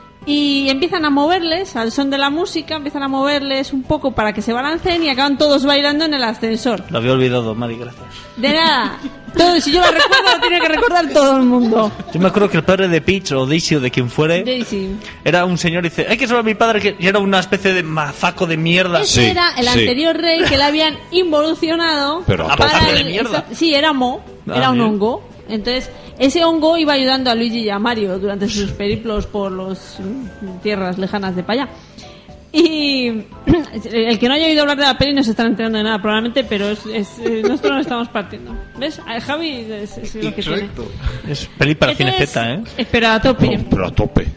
y empiezan a moverles al son de la música, empiezan a moverles un poco para que se balanceen y acaban todos bailando en el ascensor. Lo había olvidado, Mari, gracias. De nada, todo, si yo lo recuerdo lo tiene que recordar todo el mundo. Yo me acuerdo que el padre de Peach o Daisy o de quien fuere Daisy. era un señor y dice, hay que salvar a mi padre, que y era una especie de mazaco de mierda. Ese Sí, era el sí. anterior rey que le habían involucionado. Pero a para tope. el- de mierda. esa- Sí, era Mo, Ah, era un bien. hongo. Entonces, ese hongo iba ayudando a Luigi y a Mario durante sus periplos por las tierras lejanas de para allá. Y el que no haya oído hablar de la peli no se están enterando de nada, probablemente, pero es, es- eh, nosotros nos estamos partiendo. ¿Ves? A Javi es, es lo que tiene. Exacto. Es peli para Entonces, Cinefeta, ¿eh? Espera, a tope. No, pero a tope.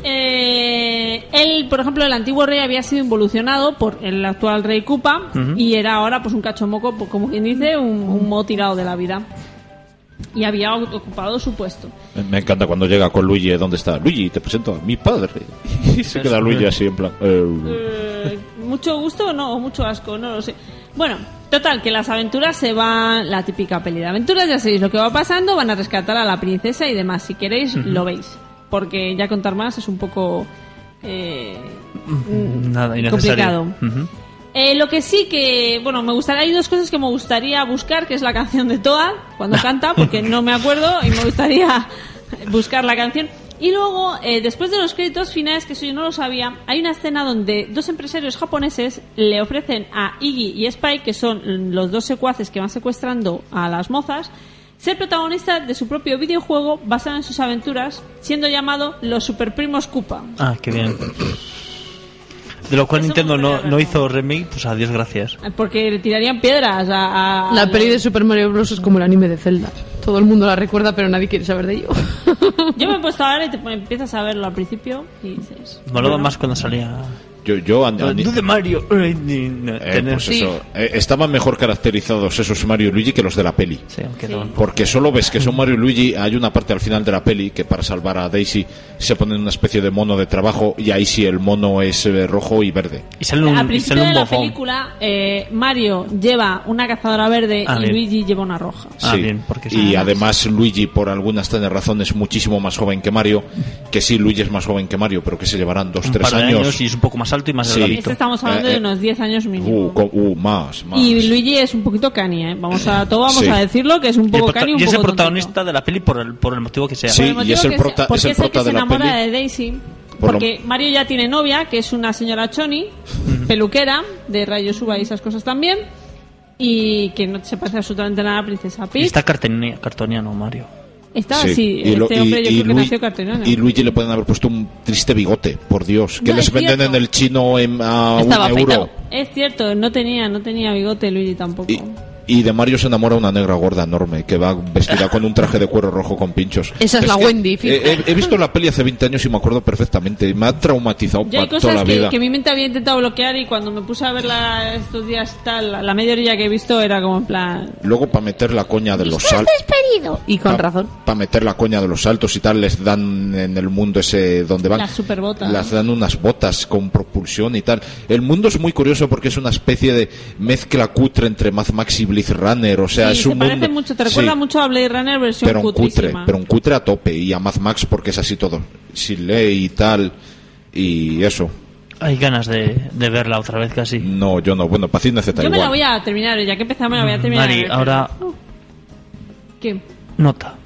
Eh, él, por ejemplo, el antiguo rey había sido involucionado por el actual rey Koopa Ujú. y era ahora pues un cachomoco, pues, como quien dice, un, un mo tirado de la vida. Y había ocupado su puesto. Me- Me encanta cuando llega con Luigi. ¿Dónde está? Luigi, te presento a mi padre. Y se queda Luigi así en plan... eh, Eh, mucho gusto o no, o mucho asco, no lo sé. Bueno, total, que las aventuras se van, la típica peli de aventuras, ya sabéis lo que va pasando, van a rescatar a la princesa y demás. Si queréis, lo veis. Porque ya contar más es un poco eh, Nada, innecesario. complicado. Ujú. Eh, lo que sí que, bueno, me gustaría, hay dos cosas que me gustaría buscar, que es la canción de Toad, cuando canta, porque no me acuerdo y me gustaría buscar la canción. Y luego, eh, después de los créditos finales, que eso yo no lo sabía, hay una escena donde dos empresarios japoneses le ofrecen a Iggy y Spike, que son los dos secuaces que van secuestrando a las mozas, ser protagonistas de su propio videojuego basado en sus aventuras, siendo llamado Los Superprimos Koopa. Ah, qué bien. De lo cual Eso Nintendo me no, gustaría no verlo. hizo remake, pues adiós, gracias. Porque le tirarían piedras a... a La a peli los- de Super Mario Bros. Es como el anime de Zelda. Todo el mundo la recuerda, pero nadie quiere saber de ello. Yo me he puesto a ver y te empiezas a verlo al principio y dices... Molaba bueno, más cuando salía... Yo, yo a- a- No de Mario. Eh, pues eso, eh, estaban mejor caracterizados esos Mario y Luigi que los de la peli. Sí, aunque no. Porque solo ves que son Mario y Luigi. Hay una parte al final de la peli que para salvar a Daisy se ponen una especie de mono de trabajo y ahí sí el mono es eh, rojo y verde. Y sale un, Al y principio sale de un la bofón. película, eh, Mario lleva una cazadora verde Ah, y bien. Luigi lleva una roja. Ah, Sí. bien, porque sí. Y además Luigi por algunas tiene razón es muchísimo más joven que Mario. Que sí, Luigi es más joven que Mario, pero que se llevarán dos, Un tres par de años. años y es un poco más alto y más Sí. delgadito. Este estamos hablando Eh, de eh. unos diez años mínimo. Uh, co- uh, más, más. Y Luigi es un poquito cani, ¿eh? Vamos a, todo vamos Sí. a decirlo, que es un Y, el poco prota- cani y un y es el poco protagonista tontito. de la peli por el, por el motivo que sea. Sí. Por el y motivo es el que prota- se- porque es el es el prota que de se la enamora peli. de Daisy. Por lo- Porque Mario ya tiene novia, que es una señora Choni, peluquera, de rayos uva y esas cosas también, y que no se parece absolutamente nada a la princesa Y Peach. está cartoni- cartoniano, Mario. Está Sí. así, Y lo- este y- hombre yo y creo que Lui- nació cartoniano. Y Luigi le pueden haber puesto un triste bigote, por Dios. Que No, les es venden cierto. en el chino en, a Estaba un euro. afeitado. Es cierto, no tenía, no tenía bigote Luigi tampoco. Y, y de Mario se enamora una negra gorda enorme que va vestida con un traje de cuero rojo con pinchos. Esa es la que Wendy, fijo. He, he- he visto la peli hace veinte años y me acuerdo perfectamente. Me ha traumatizado Ya hay para toda la cosas que, vida. que mi mente había intentado bloquear y cuando me puse a verla estos días tal, la, la media orilla que he visto era como en plan... Luego para meter la coña de los saltos. Y con razón. Para meter la coña de los saltos y tal, les dan en el mundo ese donde van. Las superbotas. Las dan unas botas con propulsión y tal. El mundo es muy curioso porque es una especie de mezcla cutre entre Mad Max y Blade Runner. O sea, Sí, es se un parece mundo. mucho, te recuerda Sí, mucho a Blade Runner versión pero un cutre, cutrísima. pero un cutre a tope. Y a Mad Max porque es así todo. Sin ley y tal. Y eso. Hay ganas de, de verla otra vez casi. No, yo no. Bueno, para Cine Z Yo me la igual. voy a terminar, ya que empezamos me la voy a terminar. Mari, ahora ¿Qué? nota.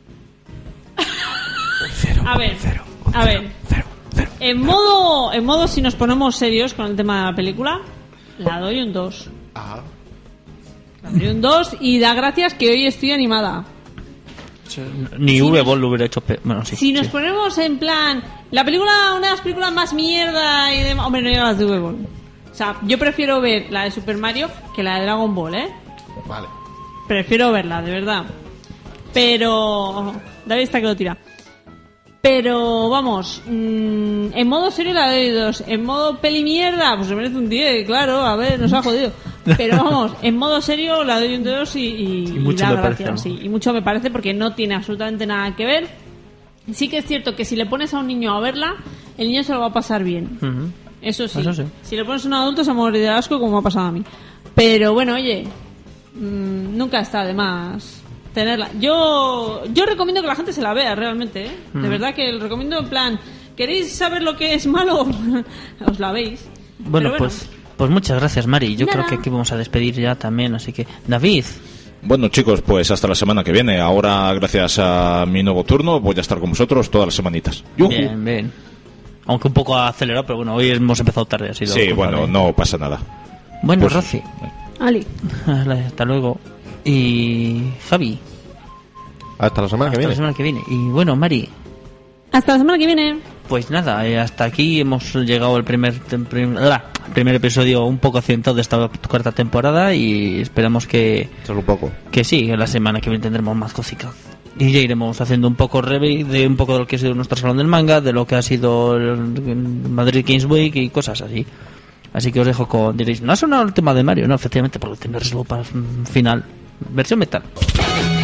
A ver, a ver. En modo, en modo, si nos ponemos serios con el tema de la película, la doy un dos. La doy un dos y da gracias que hoy estoy animada. Ni Si V-Ball nos- lo hubiera hecho. pe- Bueno, sí. Si nos sí. ponemos en plan, la película, una de las películas más mierda y demás, hombre, no llega a las de Huevo. O sea, yo prefiero ver la de Super Mario que la de Dragon Ball, ¿eh? Vale. Prefiero verla, de verdad. Pero... David está que lo tira. Pero, vamos, mmm, en modo serio la doy dos. En modo peli mierda, pues se merece un diez, claro, a ver, nos ha jodido. Pero vamos, en modo serio la doy un dos y, y, Y mucho da me gracias, parece, ¿no? sí. Y mucho me parece porque no tiene absolutamente nada que ver. Sí que es cierto que si le pones a un niño a verla, el niño se lo va a pasar bien. Ujú. Eso sí. Eso sí. Si le pones a un adulto se va a morir de asco como me ha pasado a mí. Pero bueno, oye, mmm, nunca está de más tenerla. Yo yo recomiendo que la gente se la vea realmente, ¿eh? De verdad que lo recomiendo en plan, ¿queréis saber lo que es malo? Os la veis. Bueno, Pero pues pues muchas gracias, Mari. Yo Nada. creo que aquí vamos a despedir ya también, así que David, Bueno, chicos, pues hasta la semana que viene. Ahora, gracias a mi nuevo turno, voy a estar con vosotros todas las semanitas. ¡Yujú! bien, bien. Aunque un poco acelerado, pero bueno, hoy hemos empezado tarde, ha sido Sí, culpa bueno, de- no pasa nada. Bueno, Pues- Rosy, Ali. hasta luego. Y Javi, Hasta la semana que hasta la viene. semana que viene. Y bueno, Mari, hasta la semana que viene. pues nada, eh, hasta aquí hemos llegado al primer, tem- prim- ah, primer episodio un poco accidentado de esta cuarta temporada y esperamos que, Solo un poco. que sí, que la semana que viene tendremos más cositas. Y ya iremos haciendo un poco review de un poco de lo que ha sido nuestro salón del manga, de lo que ha sido el Madrid Games Week y cosas así. Así que os dejo con... Diréis, ¿no ha sonado el tema de Mario? No, efectivamente, porque tiene reservado para el final. Versión metal.